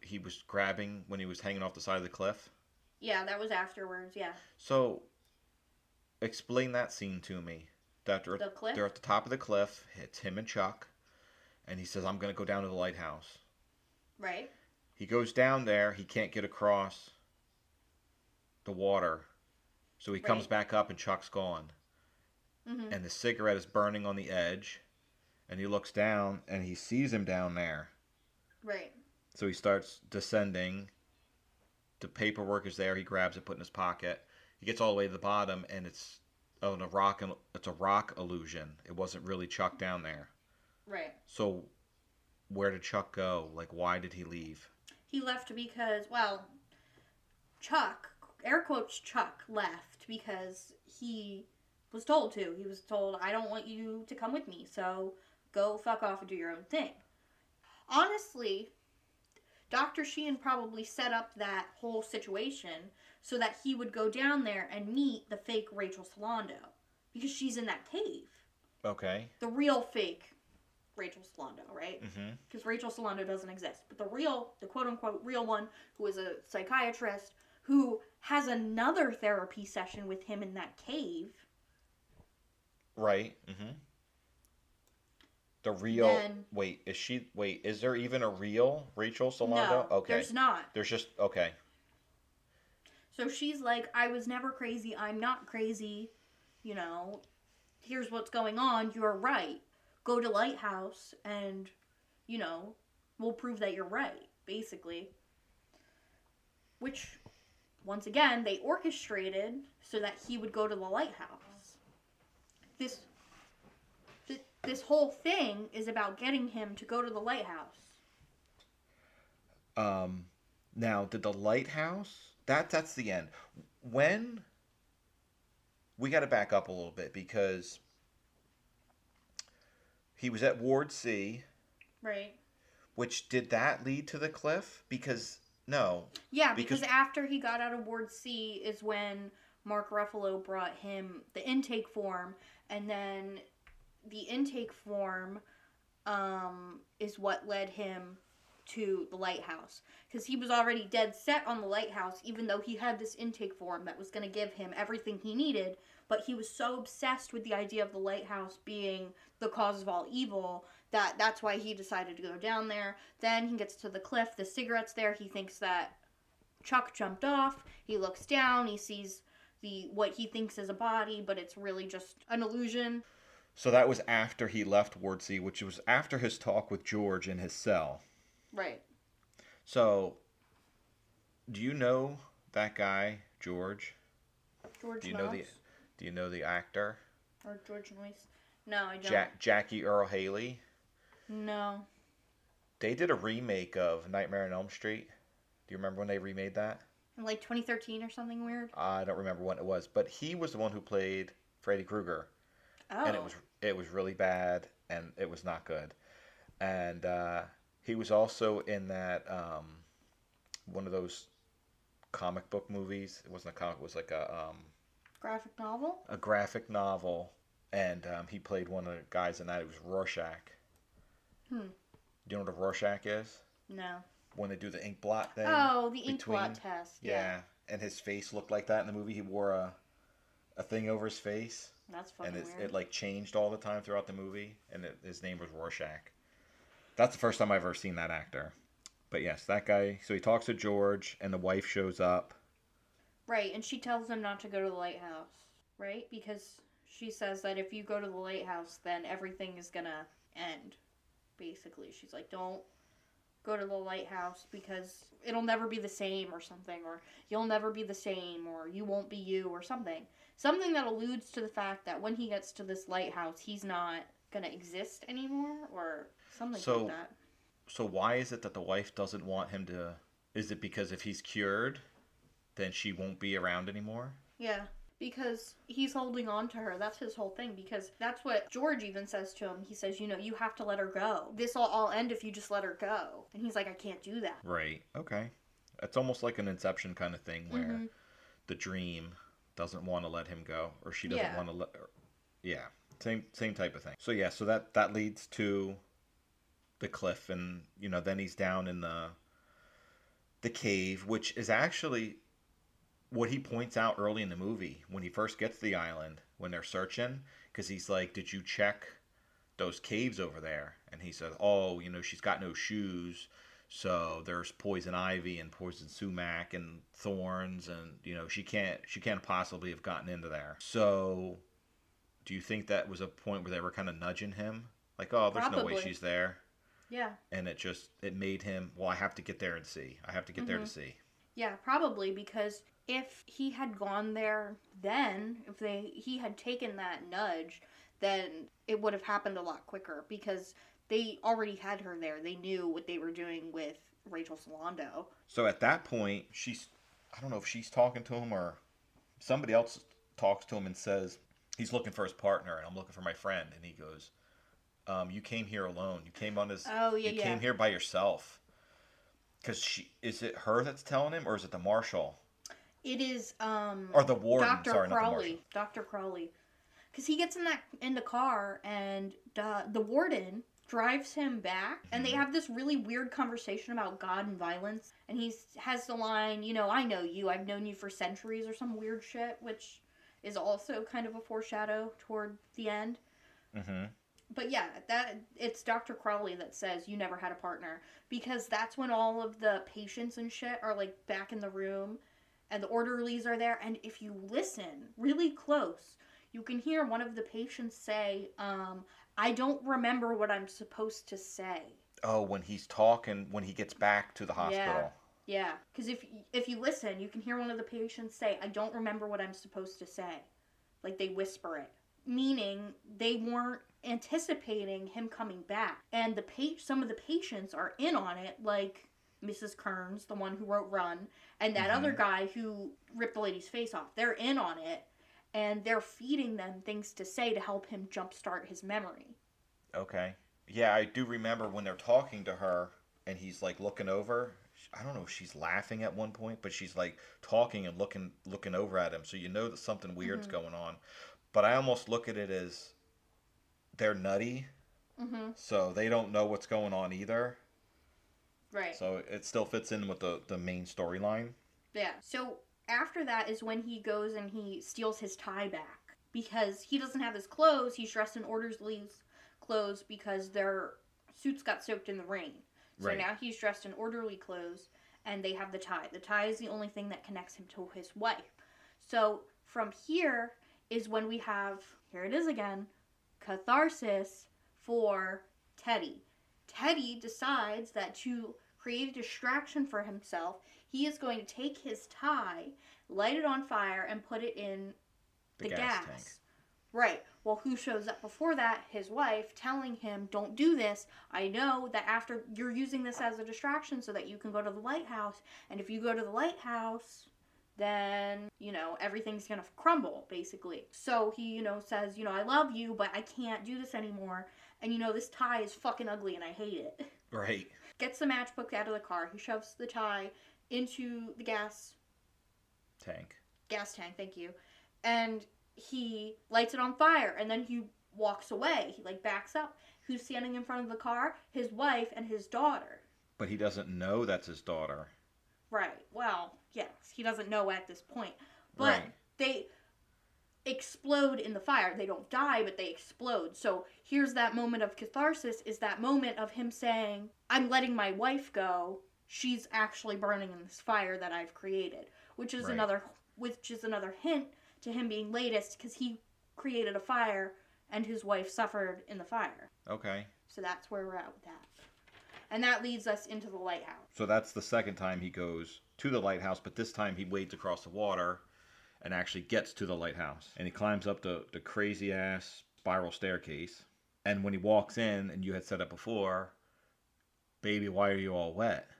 he was grabbing when he was hanging off the side of the cliff? Yeah, that was afterwards. Yeah. So, explain that scene to me. That they're, The cliff? they're at the top of the cliff. It's him and Chuck, and he says, "I'm gonna go down to the lighthouse." Right. He goes down there. He can't get across the water, so he comes Right. back up, and Chuck's gone. Mm-hmm. And the cigarette is burning on the edge, and he looks down, and he sees him down there. Right. So he starts descending. The paperwork is there. He grabs it, put it in his pocket. He gets all the way to the bottom, and it's oh, a rock. It's a rock illusion. It wasn't really Chuck down there. Right. So, where did Chuck go? Like, why did he leave? He left because, well, Chuck, air quotes Chuck, left because he was told to. He was told, I don't want you to come with me, so go fuck off and do your own thing. Honestly, Doctor Sheehan probably set up that whole situation so that he would go down there and meet the fake Rachel Solando because she's in that cave. Okay. The real fake Rachel Solando, right? Mm-hmm. Because Rachel Solando doesn't exist. But the real, the quote-unquote real one, who is a psychiatrist, who has another therapy session with him in that cave. Right. Mm-hmm. The real... Then- wait, is she... Wait, is there even a real Rachel Solando? No, Okay. there's not. There's just... Okay. So she's like, I was never crazy. I'm not crazy. You know, here's what's going on. You're right. Go to Lighthouse and, you know, we'll prove that you're right, basically. Which, once again, they orchestrated so that he would go to the lighthouse. This, th- this whole thing is about getting him to go to the lighthouse. Um, now, did the lighthouse... That, that's the end. When... We got to back up a little bit because... He was at Ward C. Right. Which, did that lead to the cliff? Because, no. Yeah, because, Because- after he got out of Ward C is when Mark Ruffalo brought him the intake form, and then the intake form um, is what led him to the lighthouse. Because he was already dead set on the lighthouse, even though he had this intake form that was going to give him everything he needed, but he was so obsessed with the idea of the lighthouse being the cause of all evil that that's why he decided to go down there. Then he gets to the cliff, the cigarette's there, he thinks that Chuck jumped off, he looks down, he sees the what he thinks is a body, but it's really just an illusion. So that was after he left Ward C, which was after his talk with George in his cell. Right. So, do you know that guy, George? George Do you know Mouse? the Do you know the actor? Or George Noyce? No, I don't. Jack, Jackie Earl Haley. No. They did a remake of Nightmare on Elm Street. Do you remember when they remade that? In like twenty thirteen or something weird? I don't remember when it was, but he was the one who played Freddy Krueger, Oh. and it was it was really bad, and it was not good. And uh, he was also in that um, one of those comic book movies. It wasn't a comic; it was like a um, Graphic novel? a graphic novel, and um, he played one of the guys in that. It was Rorschach. Hmm. Do you know what a Rorschach is? No. When they do the ink blot thing. Oh, the ink between- blot test. Yeah. Yeah. And his face looked like that in the movie. He wore a a thing over his face, That's fucking and it, weird. it like changed all the time throughout the movie. And it, his name was Rorschach. That's the first time I've ever seen that actor. But yes, that guy. So he talks to George, and the wife shows up. Right, and she tells him not to go to the lighthouse, right? Because she says that if you go to the lighthouse, then everything is gonna end. Basically, she's like, don't go to the lighthouse because it'll never be the same or something, or you'll never be the same, or you won't be you, or something. Something that alludes to the fact that when he gets to this lighthouse, he's not gonna exist anymore, or something So- like that. So why is it that the wife doesn't want him to? Is it because if he's cured, then she won't be around anymore? Yeah, because he's holding on to her. That's his whole thing. Because that's what George even says to him. He says, you know, you have to let her go. This will all end if you just let her go. And he's like, I can't do that. Right. Okay. It's almost like an Inception kind of thing where Mhm. the dream doesn't want to let him go, or she doesn't Yeah. want to let. Or, yeah. Same same type of thing. So yeah. So that that leads to the cliff, and you know then he's down in the the cave, which is actually what he points out early in the movie when he first gets to the island when they're searching, because he's like, "Did you check those caves over there?" And he says, "Oh, you know, she's got no shoes, so there's poison ivy and poison sumac and thorns, and you know, she can't she can't possibly have gotten into there." So, do you think that was a point where they were kind of nudging him, like, "Oh, there's no way Probably. she's there," Yeah. and it just it made him, "Well, I have to get there and see. I have to get there to Mhm. see." Yeah, probably because if he had gone there then, if they he had taken that nudge, then it would have happened a lot quicker because they already had her there. They knew what they were doing with Rachel Solando. So at that point, she's I don't know if she's talking to him or somebody else talks to him and says he's looking for his partner and I'm looking for my friend, and he goes, um, "You came here alone. You came on this. Oh, yeah, you yeah. came here by yourself." Because she is it her that's telling him, or is it the marshal It is um or the warden? Doctor Sorry, not the marshal. Crowley. Doctor Crowley. Cuz he gets in that in the car and the the warden drives him back and they Mhm. have this really weird conversation about God and violence, and he has the line, you know, "I know you. I've known you for centuries," or some weird shit, which is also kind of a foreshadow toward the end. Mm-hmm. But yeah, that it's Doctor Crowley that says you never had a partner, because that's when all of the patients and shit are like back in the room and the orderlies are there, and if you listen really close, you can hear one of the patients say, um, "I don't remember what I'm supposed to say." Oh, when he's talking, when he gets back to the hospital. Yeah, because if if you listen, you can hear one of the patients say, "I don't remember what I'm supposed to say." Like they whisper it, meaning they weren't anticipating him coming back. And the pa- some of the patients are in on it, like Missus Kearns, the one who wrote Run, and that Mhm. other guy who ripped the lady's face off. They're in on it, and they're feeding them things to say to help him jumpstart his memory. Okay. Yeah, I do remember when they're talking to her and he's like looking over. I don't know if she's laughing at one point, but she's like talking and looking looking over at him, so you know that something weird's Mhm. going on. But I almost look at it as they're nutty, Mm-hmm. so they don't know what's going on either. Right. So it still fits in with the, the main storyline. Yeah. So after that is when he goes and he steals his tie back because he doesn't have his clothes. He's dressed in orderly's clothes because their suits got soaked in the rain. So Right. now he's dressed in orderly clothes and they have the tie. The tie is the only thing that connects him to his wife. So from here is when we have, here it is again, catharsis for Teddy. Teddy decides that to create a distraction for himself, he is going to take his tie, light it on fire, and put it in The, the, gas, gas. tank. Right. Well, who shows up before that? His wife, telling him, "Don't do this. I know that after you're using this as a distraction so that you can go to the lighthouse, and if you go to the lighthouse, then, you know, everything's going to crumble, basically." So he, you know, says, you know, "I love you, but I can't do this anymore. And, you know, this tie is fucking ugly and I hate it." Right. Gets the matchbook out of the car. He shoves the tie into the gas Tank. gas tank, thank you. And he lights it on fire and then he walks away. He like backs up. Who's standing in front of the car? His wife and his daughter. But he doesn't know that's his daughter. Right. Well, yes, he doesn't know at this point. But Right. they explode in the fire. They don't die, but they explode. So here's that moment of catharsis, is that moment of him saying, "I'm letting my wife go. She's actually burning in this fire that I've created." Which is Right. another which is another hint to him being latest, because he created a fire and his wife suffered in the fire. Okay. So that's where we're at with that. And that leads us into the lighthouse. So that's the second time he goes to the lighthouse, but this time he wades across the water and actually gets to the lighthouse. And he climbs up the, the crazy ass spiral staircase. And when he walks in, and you had said it before, "Baby, why are you all wet?"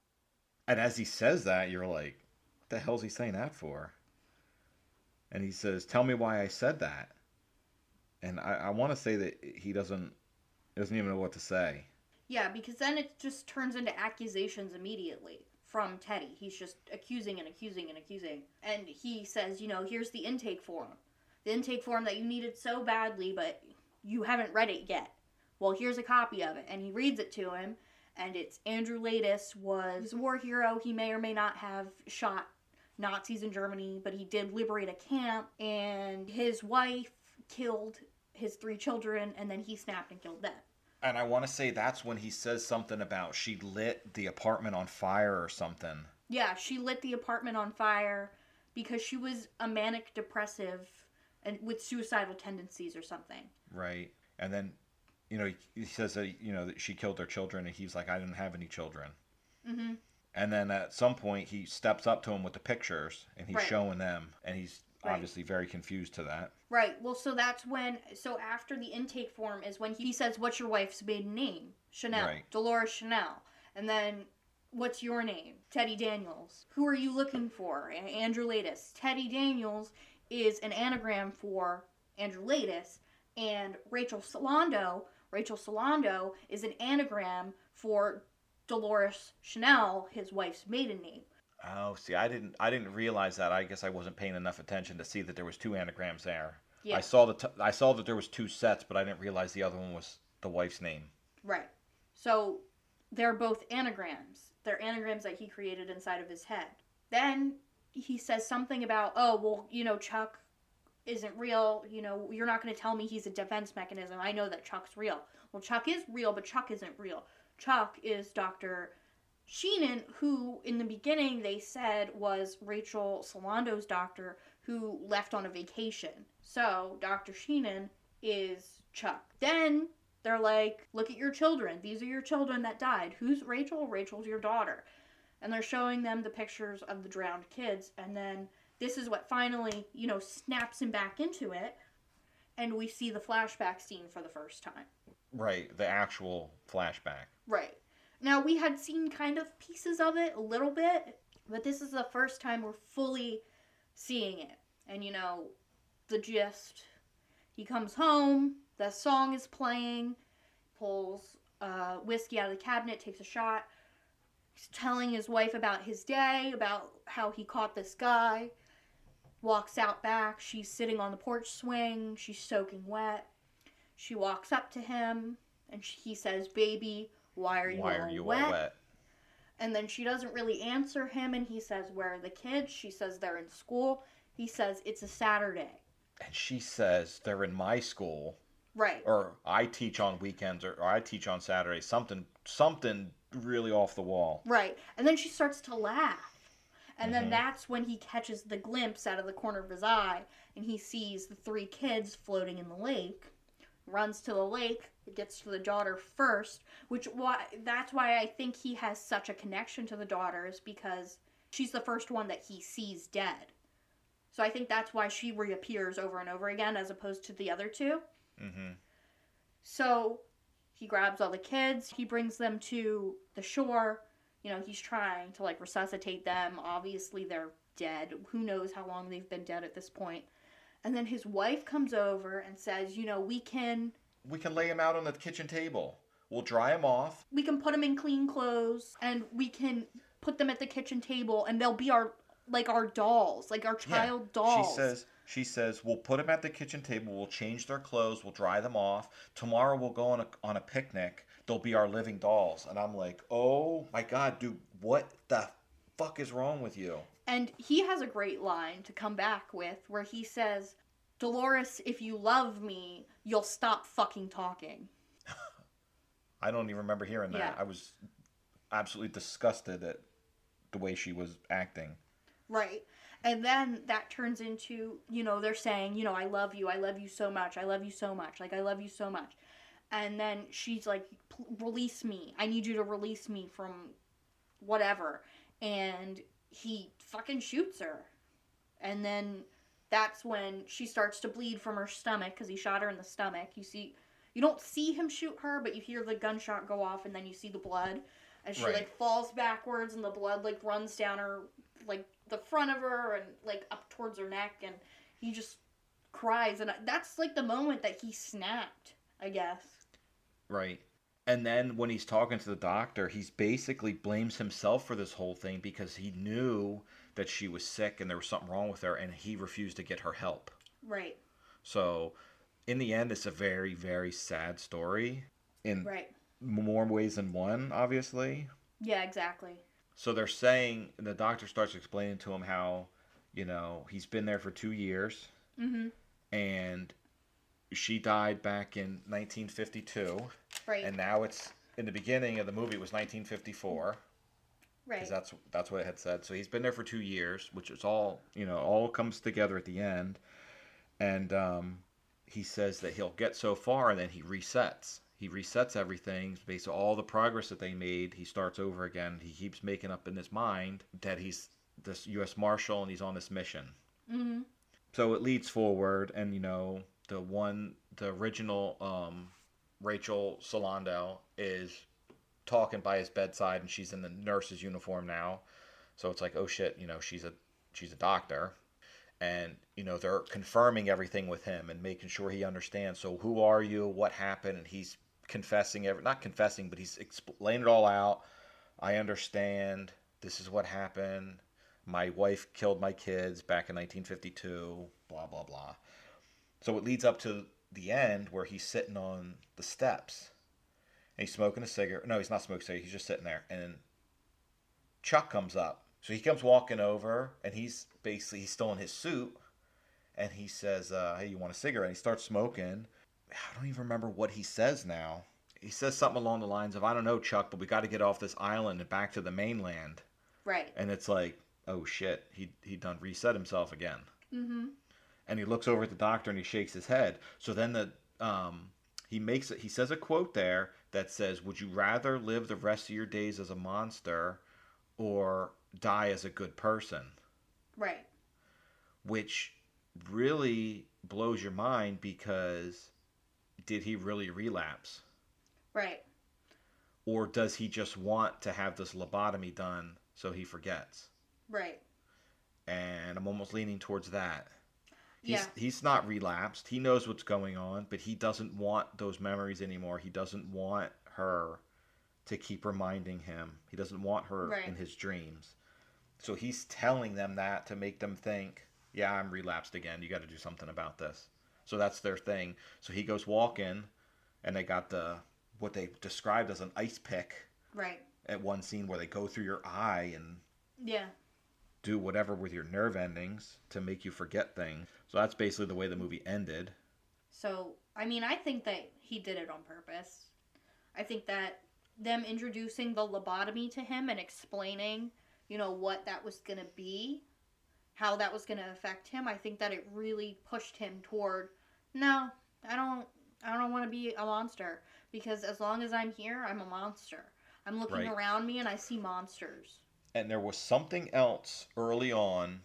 And as he says that, you're like, what the hell's he saying that for? And he says, "Tell me why I said that." And I, I want to say that he doesn't doesn't even know what to say. Yeah, because then it just turns into accusations immediately from Teddy. He's just accusing and accusing and accusing. And he says, you know, "Here's the intake form. The intake form that you needed so badly, but you haven't read it yet. Well, here's a copy of it." And he reads it to him. And it's Andrew Laeddis was a war hero. He may or may not have shot Nazis in Germany, but he did liberate a camp, and his wife killed his three children, and then he snapped and killed them. And I want to say that's when he says something about she lit the apartment on fire or something. Yeah, she lit the apartment on fire because she was a manic depressive and with suicidal tendencies or something. Right. And then, you know, he, he says that, you know, that she killed their children, and he's like, I didn't have any children. Mm-hmm. And then at some point, he steps up to him with the pictures, and he's Right. showing them, and he's Right. obviously very confused to that. Right. Well, so that's when, so after the intake form is when he says, what's your wife's maiden name? Chanel. Right. Dolores Chanel. And then, what's your name? Teddy Daniels. Who are you looking for? Andrew Laeddis. Teddy Daniels is an anagram for Andrew Laeddis, and Rachel Solando, Rachel Solando is an anagram for Dolores Chanel, his wife's maiden name. Oh, see, I didn't, I didn't realize that. I guess I wasn't paying enough attention to see that there was two anagrams there. Yeah. I saw the, t- I saw that there was two sets, but I didn't realize the other one was the wife's name. Right. So they're both anagrams. They're anagrams that he created inside of his head. Then he says something about, oh, well, you know, Chuck isn't real. You know, you're not going to tell me he's a defense mechanism. I know that Chuck's real. Well, Chuck is real, but Chuck isn't real. Chuck is Doctor Sheenan, who in the beginning they said was Rachel Solando's doctor who left on a vacation. So Doctor Sheenan is Chuck. Then they're like, look at your children. These are your children that died. Who's Rachel? Rachel's your daughter. And they're showing them the pictures of the drowned kids. And then this is what finally, you know, snaps him back into it. And we see the flashback scene for the first time. Right, the actual flashback. Right. Now, we had seen kind of pieces of it a little bit, but this is the first time we're fully seeing it. And, you know, the gist. He comes home, the song is playing, pulls uh, whiskey out of the cabinet, takes a shot. He's telling his wife about his day, about how he caught this guy. Walks out back. She's sitting on the porch swing. She's soaking wet. She walks up to him, and he says, baby, why are you, Why all, are you wet? all wet? And then she doesn't really answer him, and he says, where are the kids? She says, they're in school. He says, it's a Saturday. And she says, they're in my school. Right. Or I teach on weekends, or, or I teach on Saturdays. Something, something really off the wall. Right. And then she starts to laugh. And Mhm. then that's when he catches the glimpse out of the corner of his eye, and he sees the three kids floating in the lake. Runs to the lake, gets to the daughter first, which why that's why I think he has such a connection to the daughters, because she's the first one that he sees dead. So I think that's why she reappears over and over again as opposed to the other two. Mm-hmm. So he grabs all the kids, he brings them to the shore. You know, he's trying to like resuscitate them. Obviously they're dead. Who knows how long they've been dead at this point. And then his wife comes over and says, you know, we can We can lay him out on the kitchen table. We'll dry him off. we can put them in clean clothes, and we can put them at the kitchen table, and they'll be our like our dolls, like our child Yeah. dolls. She says, she says, we'll put them at the kitchen table. We'll change their clothes. We'll dry them off. Tomorrow we'll go on a on a picnic. They'll be our living dolls. And I'm like, oh my God, dude, what the fuck is wrong with you? And he has a great line to come back with where he says, Dolores, if you love me, you'll stop fucking talking. I don't even remember hearing that. Yeah. I was absolutely disgusted at the way she was acting. Right. And then that turns into, you know, they're saying, you know, I love you. I love you so much. I love you so much. Like, I love you so much. And then she's like, release me. I need you to release me from whatever. And he fucking shoots her. And then that's when she starts to bleed from her stomach because he shot her in the stomach. You see, you don't see him shoot her, but you hear the gunshot go off, and then you see the blood. And she, Right. like, falls backwards, and the blood, like, runs down her, like, the front of her and, like, up towards her neck. And he just cries. And that's, like, the moment that he snapped, I guess. Right. And then when he's talking to the doctor, he's basically blames himself for this whole thing because he knew that she was sick and there was something wrong with her, and he refused to get her help. Right. So, in the end, it's a very, very sad story. In Right. more ways than one, obviously. Yeah, exactly. So they're saying, and the doctor starts explaining to him how, you know, he's been there for two years, Mm-hmm. and she died back in nineteen fifty-two, Right. and now it's in the beginning of the movie it was nineteen fifty-four. Right. Because that's that's what it had said. So he's been there for two years, which is all, you know, all comes together at the end. And um, he says that he'll get so far, and then he resets. He resets everything based on all the progress that they made. He starts over again. He keeps making up in his mind that he's this U S Marshal and he's on this mission. Mm-hmm. So it leads forward, and you know, the one, the original um, Rachel Solando is talking by his bedside, and she's in the nurse's uniform now. So it's like, oh shit, you know, she's a she's a doctor, and you know they're confirming everything with him and making sure he understands. So who are you? What happened? And he's confessing every not confessing, but he's explaining it all out. I understand. This is what happened. My wife killed my kids back in nineteen fifty-two. Blah blah blah. So it leads up to the end where he's sitting on the steps. And he's smoking a cigarette. No, he's not smoking a cigarette. He's just sitting there. And Chuck comes up. So he comes walking over, and he's basically, he's still in his suit. And he says, uh, hey, you want a cigarette? And he starts smoking. I don't even remember what he says now. He says something along the lines of, I don't know, Chuck, but we got to get off this island and back to the mainland. Right. And it's like, oh, shit. He he done reset himself again. Mm-hmm. And he looks over at the doctor, and he shakes his head. So then the um, he makes it. He says a quote there that says, would you rather live the rest of your days as a monster or die as a good person? Right. Which really blows your mind, because did he really relapse? Right. Or does he just want to have this lobotomy done so he forgets? Right. And I'm almost leaning towards that. He's, Yeah. he's not relapsed. He knows what's going on, but he doesn't want those memories anymore. He doesn't want her to keep reminding him. He doesn't want her Right. in his dreams. So he's telling them that to make them think, yeah, I'm relapsed again. You got to do something about this. So that's their thing. So he goes walking, and they got the what they described as an ice pick Right. at one scene where they go through your eye and Yeah. do whatever with your nerve endings to make you forget things. So that's basically the way the movie ended. So, I mean, I think that he did it on purpose. I think that them introducing the lobotomy to him and explaining, you know, what that was going to be, how that was going to affect him, I think that it really pushed him toward, no, I don't I don't want to be a monster, because as long as I'm here, I'm a monster. I'm looking Right. around me and I see monsters. And there was something else early on.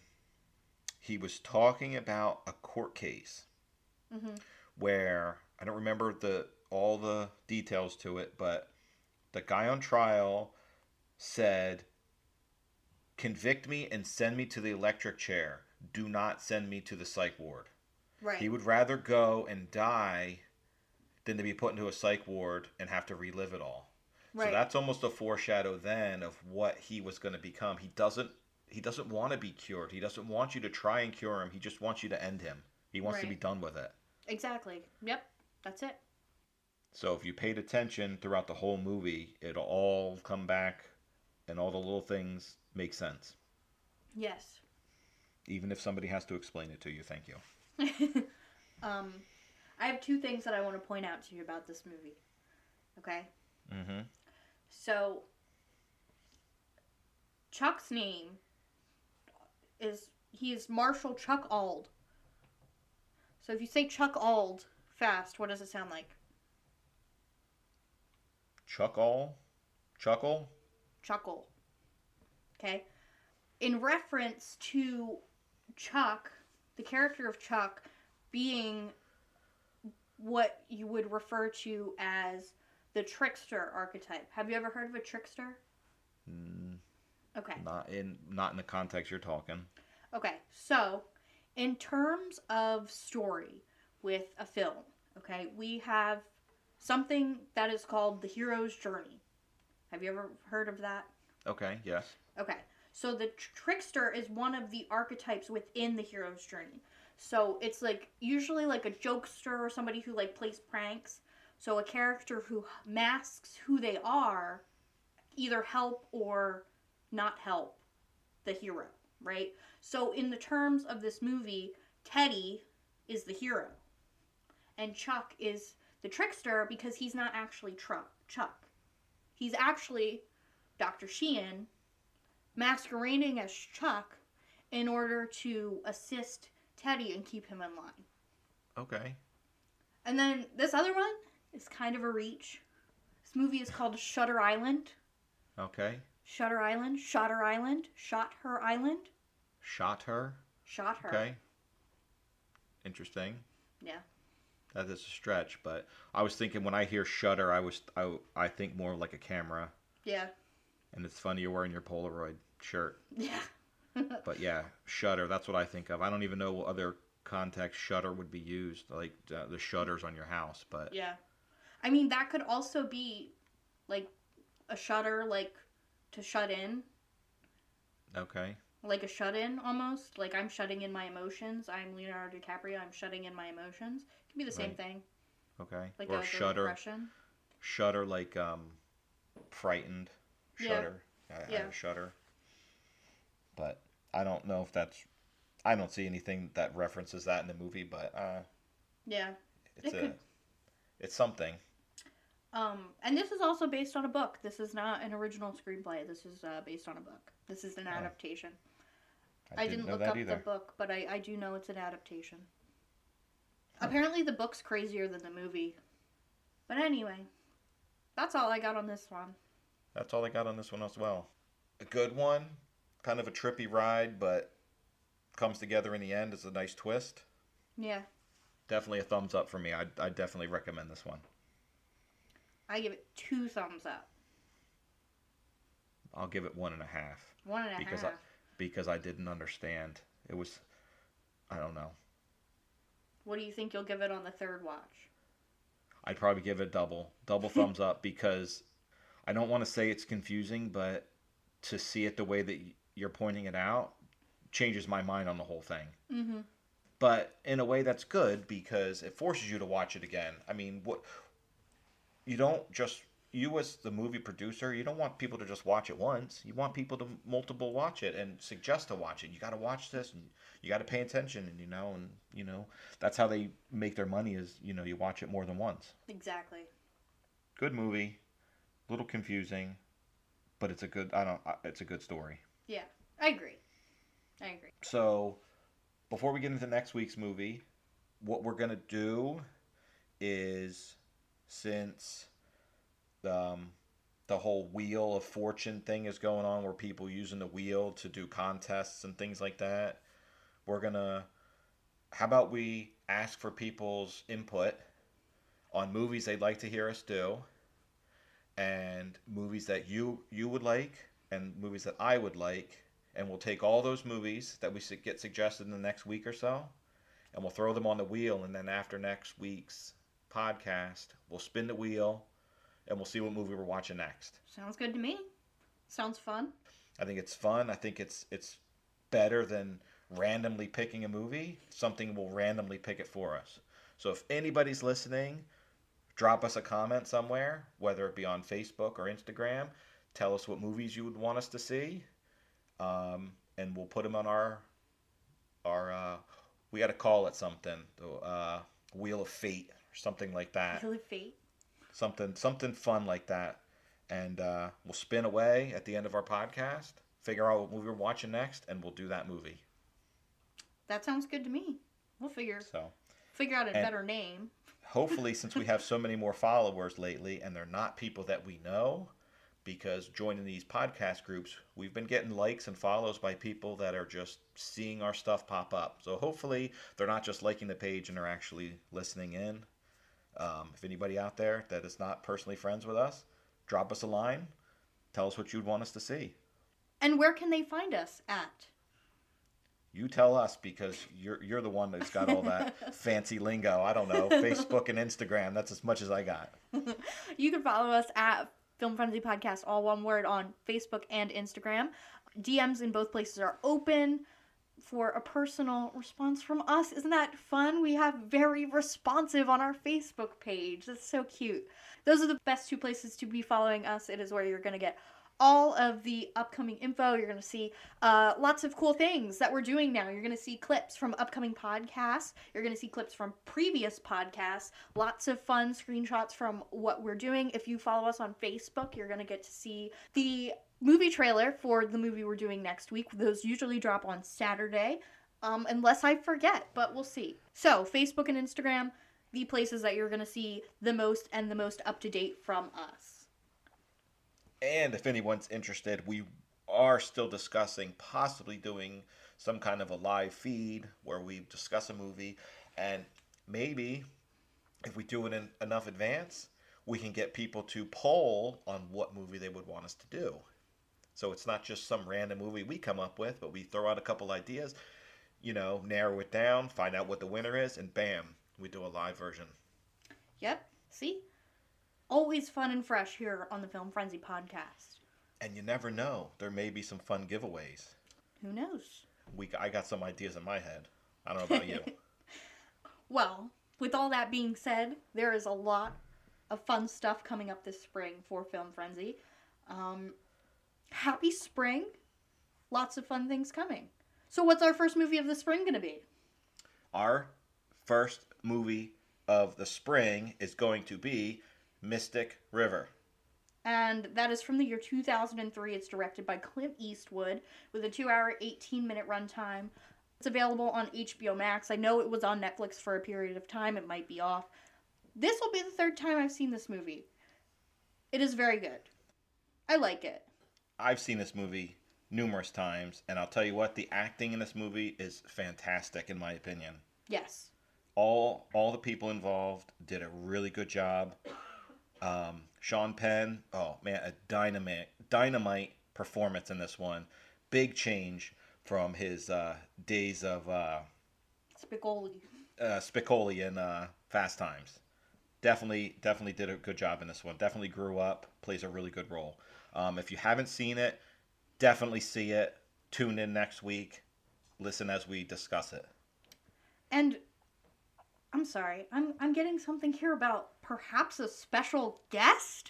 He was talking about a court case Mm-hmm. where I don't remember the all the details to it, but the guy on trial said, convict me and send me to the electric chair. Do not send me to the psych ward. Right. He would rather go and die than to be put into a psych ward and have to relive it all. Right. So that's almost a foreshadow then of what he was going to become. He doesn't he doesn't want to be cured. He doesn't want you to try and cure him. He just wants you to end him. He wants to be Right. done with it. Exactly. Yep. That's it. So if you paid attention throughout the whole movie, it'll all come back and all the little things make sense. Yes. Even if somebody has to explain it to you. Thank you. um, I have two things that I want to point out to you about this movie. Okay? Mm-hmm. So, Chuck's name is, he is Marshall Chuck Ald. So if you say Chuck Ald fast, what does it sound like? Chuckle? Chuckle? Chuckle. Okay? In reference to Chuck, the character of Chuck, being what you would refer to as the trickster archetype. Have you ever heard of a trickster? Mm, Okay. not in not in the context you're talking. Okay. So, in terms of story with a film, okay, we have something that is called the hero's journey. Have you ever heard of that? Okay, yes. Okay. So the tr- trickster is one of the archetypes within the hero's journey. So it's like usually like a jokester or somebody who like plays pranks, So a character who masks who they are either help or not help the hero, right? So in the terms of this movie, Teddy is the hero. And Chuck is the trickster because he's not actually Truck, Chuck. He's actually Doctor Sheehan masquerading as Chuck in order to assist Teddy and keep him in line. Okay. And then this other one is kind of a reach. This movie is called Shutter Island. Okay. Shutter Island. Shutter Island. Shot Her Island. Shot her. Shot Her. Okay. Interesting. Yeah. That is a stretch, but I was thinking when I hear shutter, I was I, I think more like a camera. Yeah. And it's funny you're wearing your Polaroid shirt. Yeah. But yeah, shutter, that's what I think of. I don't even know what other context shutter would be used, like uh, the shutters on your house, but Yeah. I mean, that could also be like a shutter, like to shut in. Okay. Like a shut in almost. Like I'm shutting in my emotions. I'm Leonardo DiCaprio. I'm shutting in my emotions. It can be the same Right. thing. Okay. Like or a shutter. depression. Shutter like um frightened. Yeah. Shutter. I, I Yeah. have shutter. But I don't know if that's I don't see anything that references that in the movie, but uh Yeah. it's It a could- it's something. Um, and this is also based on a book. This is not an original screenplay. This is uh, based on a book. This is an Oh. adaptation. I, I didn't, didn't know look that up either. the book, but I, I do know it's an adaptation. Apparently the book's crazier than the movie. But anyway, that's all I got on this one. That's all I got on this one as well. A good one, kind of a trippy ride, but comes together in the end. It's a nice twist. Yeah, Definitely a thumbs up for me. I I definitely recommend this one. I give it two thumbs up. I'll give it one and a half One and a half. because I because I didn't understand. It was I don't know. What do you think you'll give it on the third watch? I'd probably give it double double thumbs up because I don't want to say it's confusing, but to see it the way that you're pointing it out changes my mind on the whole thing. Mm-hmm. But in a way that's good because it forces you to watch it again. I mean, what you don't just you as the movie producer, you don't want people to just watch it once. You want people to multiple watch it and suggest to watch it. You got to watch this and you got to pay attention and you know and you know that's how they make their money is, you know, you watch it more than once. Exactly. Good movie, a little confusing, but it's a good I don't it's a good story. Yeah, I agree. I agree. So, before we get into next week's movie, what we're going to do is since um, the whole Wheel of Fortune thing is going on where people using the wheel to do contests and things like that, we're going to how about we ask for people's input on movies they'd like to hear us do and movies that you you would like and movies that I would like. And we'll take all those movies that we get suggested in the next week or so, and we'll throw them on the wheel. And then after next week's podcast, we'll spin the wheel, and we'll see what movie we're watching next. Sounds good to me. Sounds fun. I think it's fun. I think it's it's better than randomly picking a movie. Something will randomly pick it for us. So if anybody's listening, drop us a comment somewhere, whether it be on Facebook or Instagram. Tell us what movies you would want us to see. Um, and we'll put them on our, our uh, we got to call it something, the uh, Wheel of Fate or something like that. Wheel of Fate. Something, something fun like that. And uh, we'll spin away at the end of our podcast, figure out what movie we're watching next, and we'll do that movie. That sounds good to me. We'll figure So figure out a and- better name. hopefully, since we have so many more followers lately, and they're not people that we know, because joining these podcast groups, we've been getting likes and follows by people that are just seeing our stuff pop up. So hopefully they're not just liking the page and they're actually listening in. Um, if anybody out there that is not personally friends with us, drop us a line. Tell us what you'd want us to see. And where can they find us at? You tell us because you're you're the one that's got all that fancy lingo. I don't know. Facebook and Instagram, that's as much as I got. You can follow us at Film Frenzy Podcast, all one word, on Facebook and Instagram. D Ms in both places are open. for a personal response from us. Isn't that fun? We have very responsive on our Facebook page. That's so cute. Those are the best two places to be following us. It is where you're going to get all of the upcoming info. You're going to see uh, lots of cool things that we're doing now. You're going to see clips from upcoming podcasts. You're going to see clips from previous podcasts. Lots of fun screenshots from what we're doing. If you follow us on Facebook, you're going to get to see the movie trailer for the movie we're doing next week. Those usually drop on Saturday, um, unless I forget, but we'll see. So, Facebook and Instagram, the places that you're going to see the most and the most up-to-date from us. And if anyone's interested, we are still discussing possibly doing some kind of a live feed where we discuss a movie, and maybe if we do it in enough advance, we can get people to poll on what movie they would want us to do. So it's not just some random movie we come up with, but we throw out a couple ideas, you know, narrow it down, find out what the winner is, and bam, we do a live version. Yep. See? Always fun and fresh here on the Film Frenzy podcast. And you never know. There may be some fun giveaways. Who knows? We, I got some ideas in my head. I don't know about you. Well, with all that being said, there is a lot of fun stuff coming up this spring for Film Frenzy. Um, happy spring. Lots of fun things coming. So what's our first movie of the spring going to be? Our first movie of the spring is going to be Mystic River. And that is from the year two thousand three. It's directed by Clint Eastwood with a two hour, eighteen minute runtime. It's available on H B O Max. I know it was on Netflix for a period of time. It might be off. This will be the third time I've seen this movie. It is very good. I like it. I've seen this movie numerous times, and I'll tell you what, the acting in this movie is fantastic in my opinion. Yes. All all the people involved did a really good job. Um, Sean Penn, oh man, a dynamite, dynamite performance in this one. Big change from his uh, days of uh, Spicoli. uh, Spicoli in uh, Fast Times. Definitely, definitely did a good job in this one. Definitely grew up, plays a really good role. Um, if you haven't seen it, definitely see it. Tune in next week. Listen as we discuss it. And I'm sorry, I'm I'm getting something here about perhaps a special guest.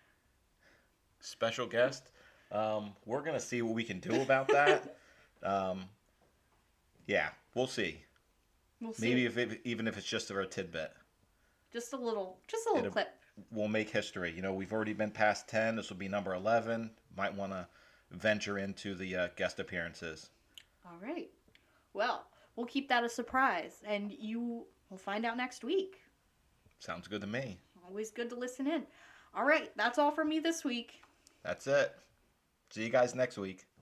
Special guest. Um, we're gonna see what we can do about that. um, yeah, we'll see. We'll see. Maybe if it, even if it's just for a tidbit. Just a little, just a little It'll, clip. We'll make history. You know, we've already been past ten. This will be number eleven. Might want to venture into the uh, guest appearances. All right. Well, we'll keep that a surprise, and you will find out next week. Sounds good to me. Always good to listen in. All right, that's all for me this week. That's it. See you guys next week.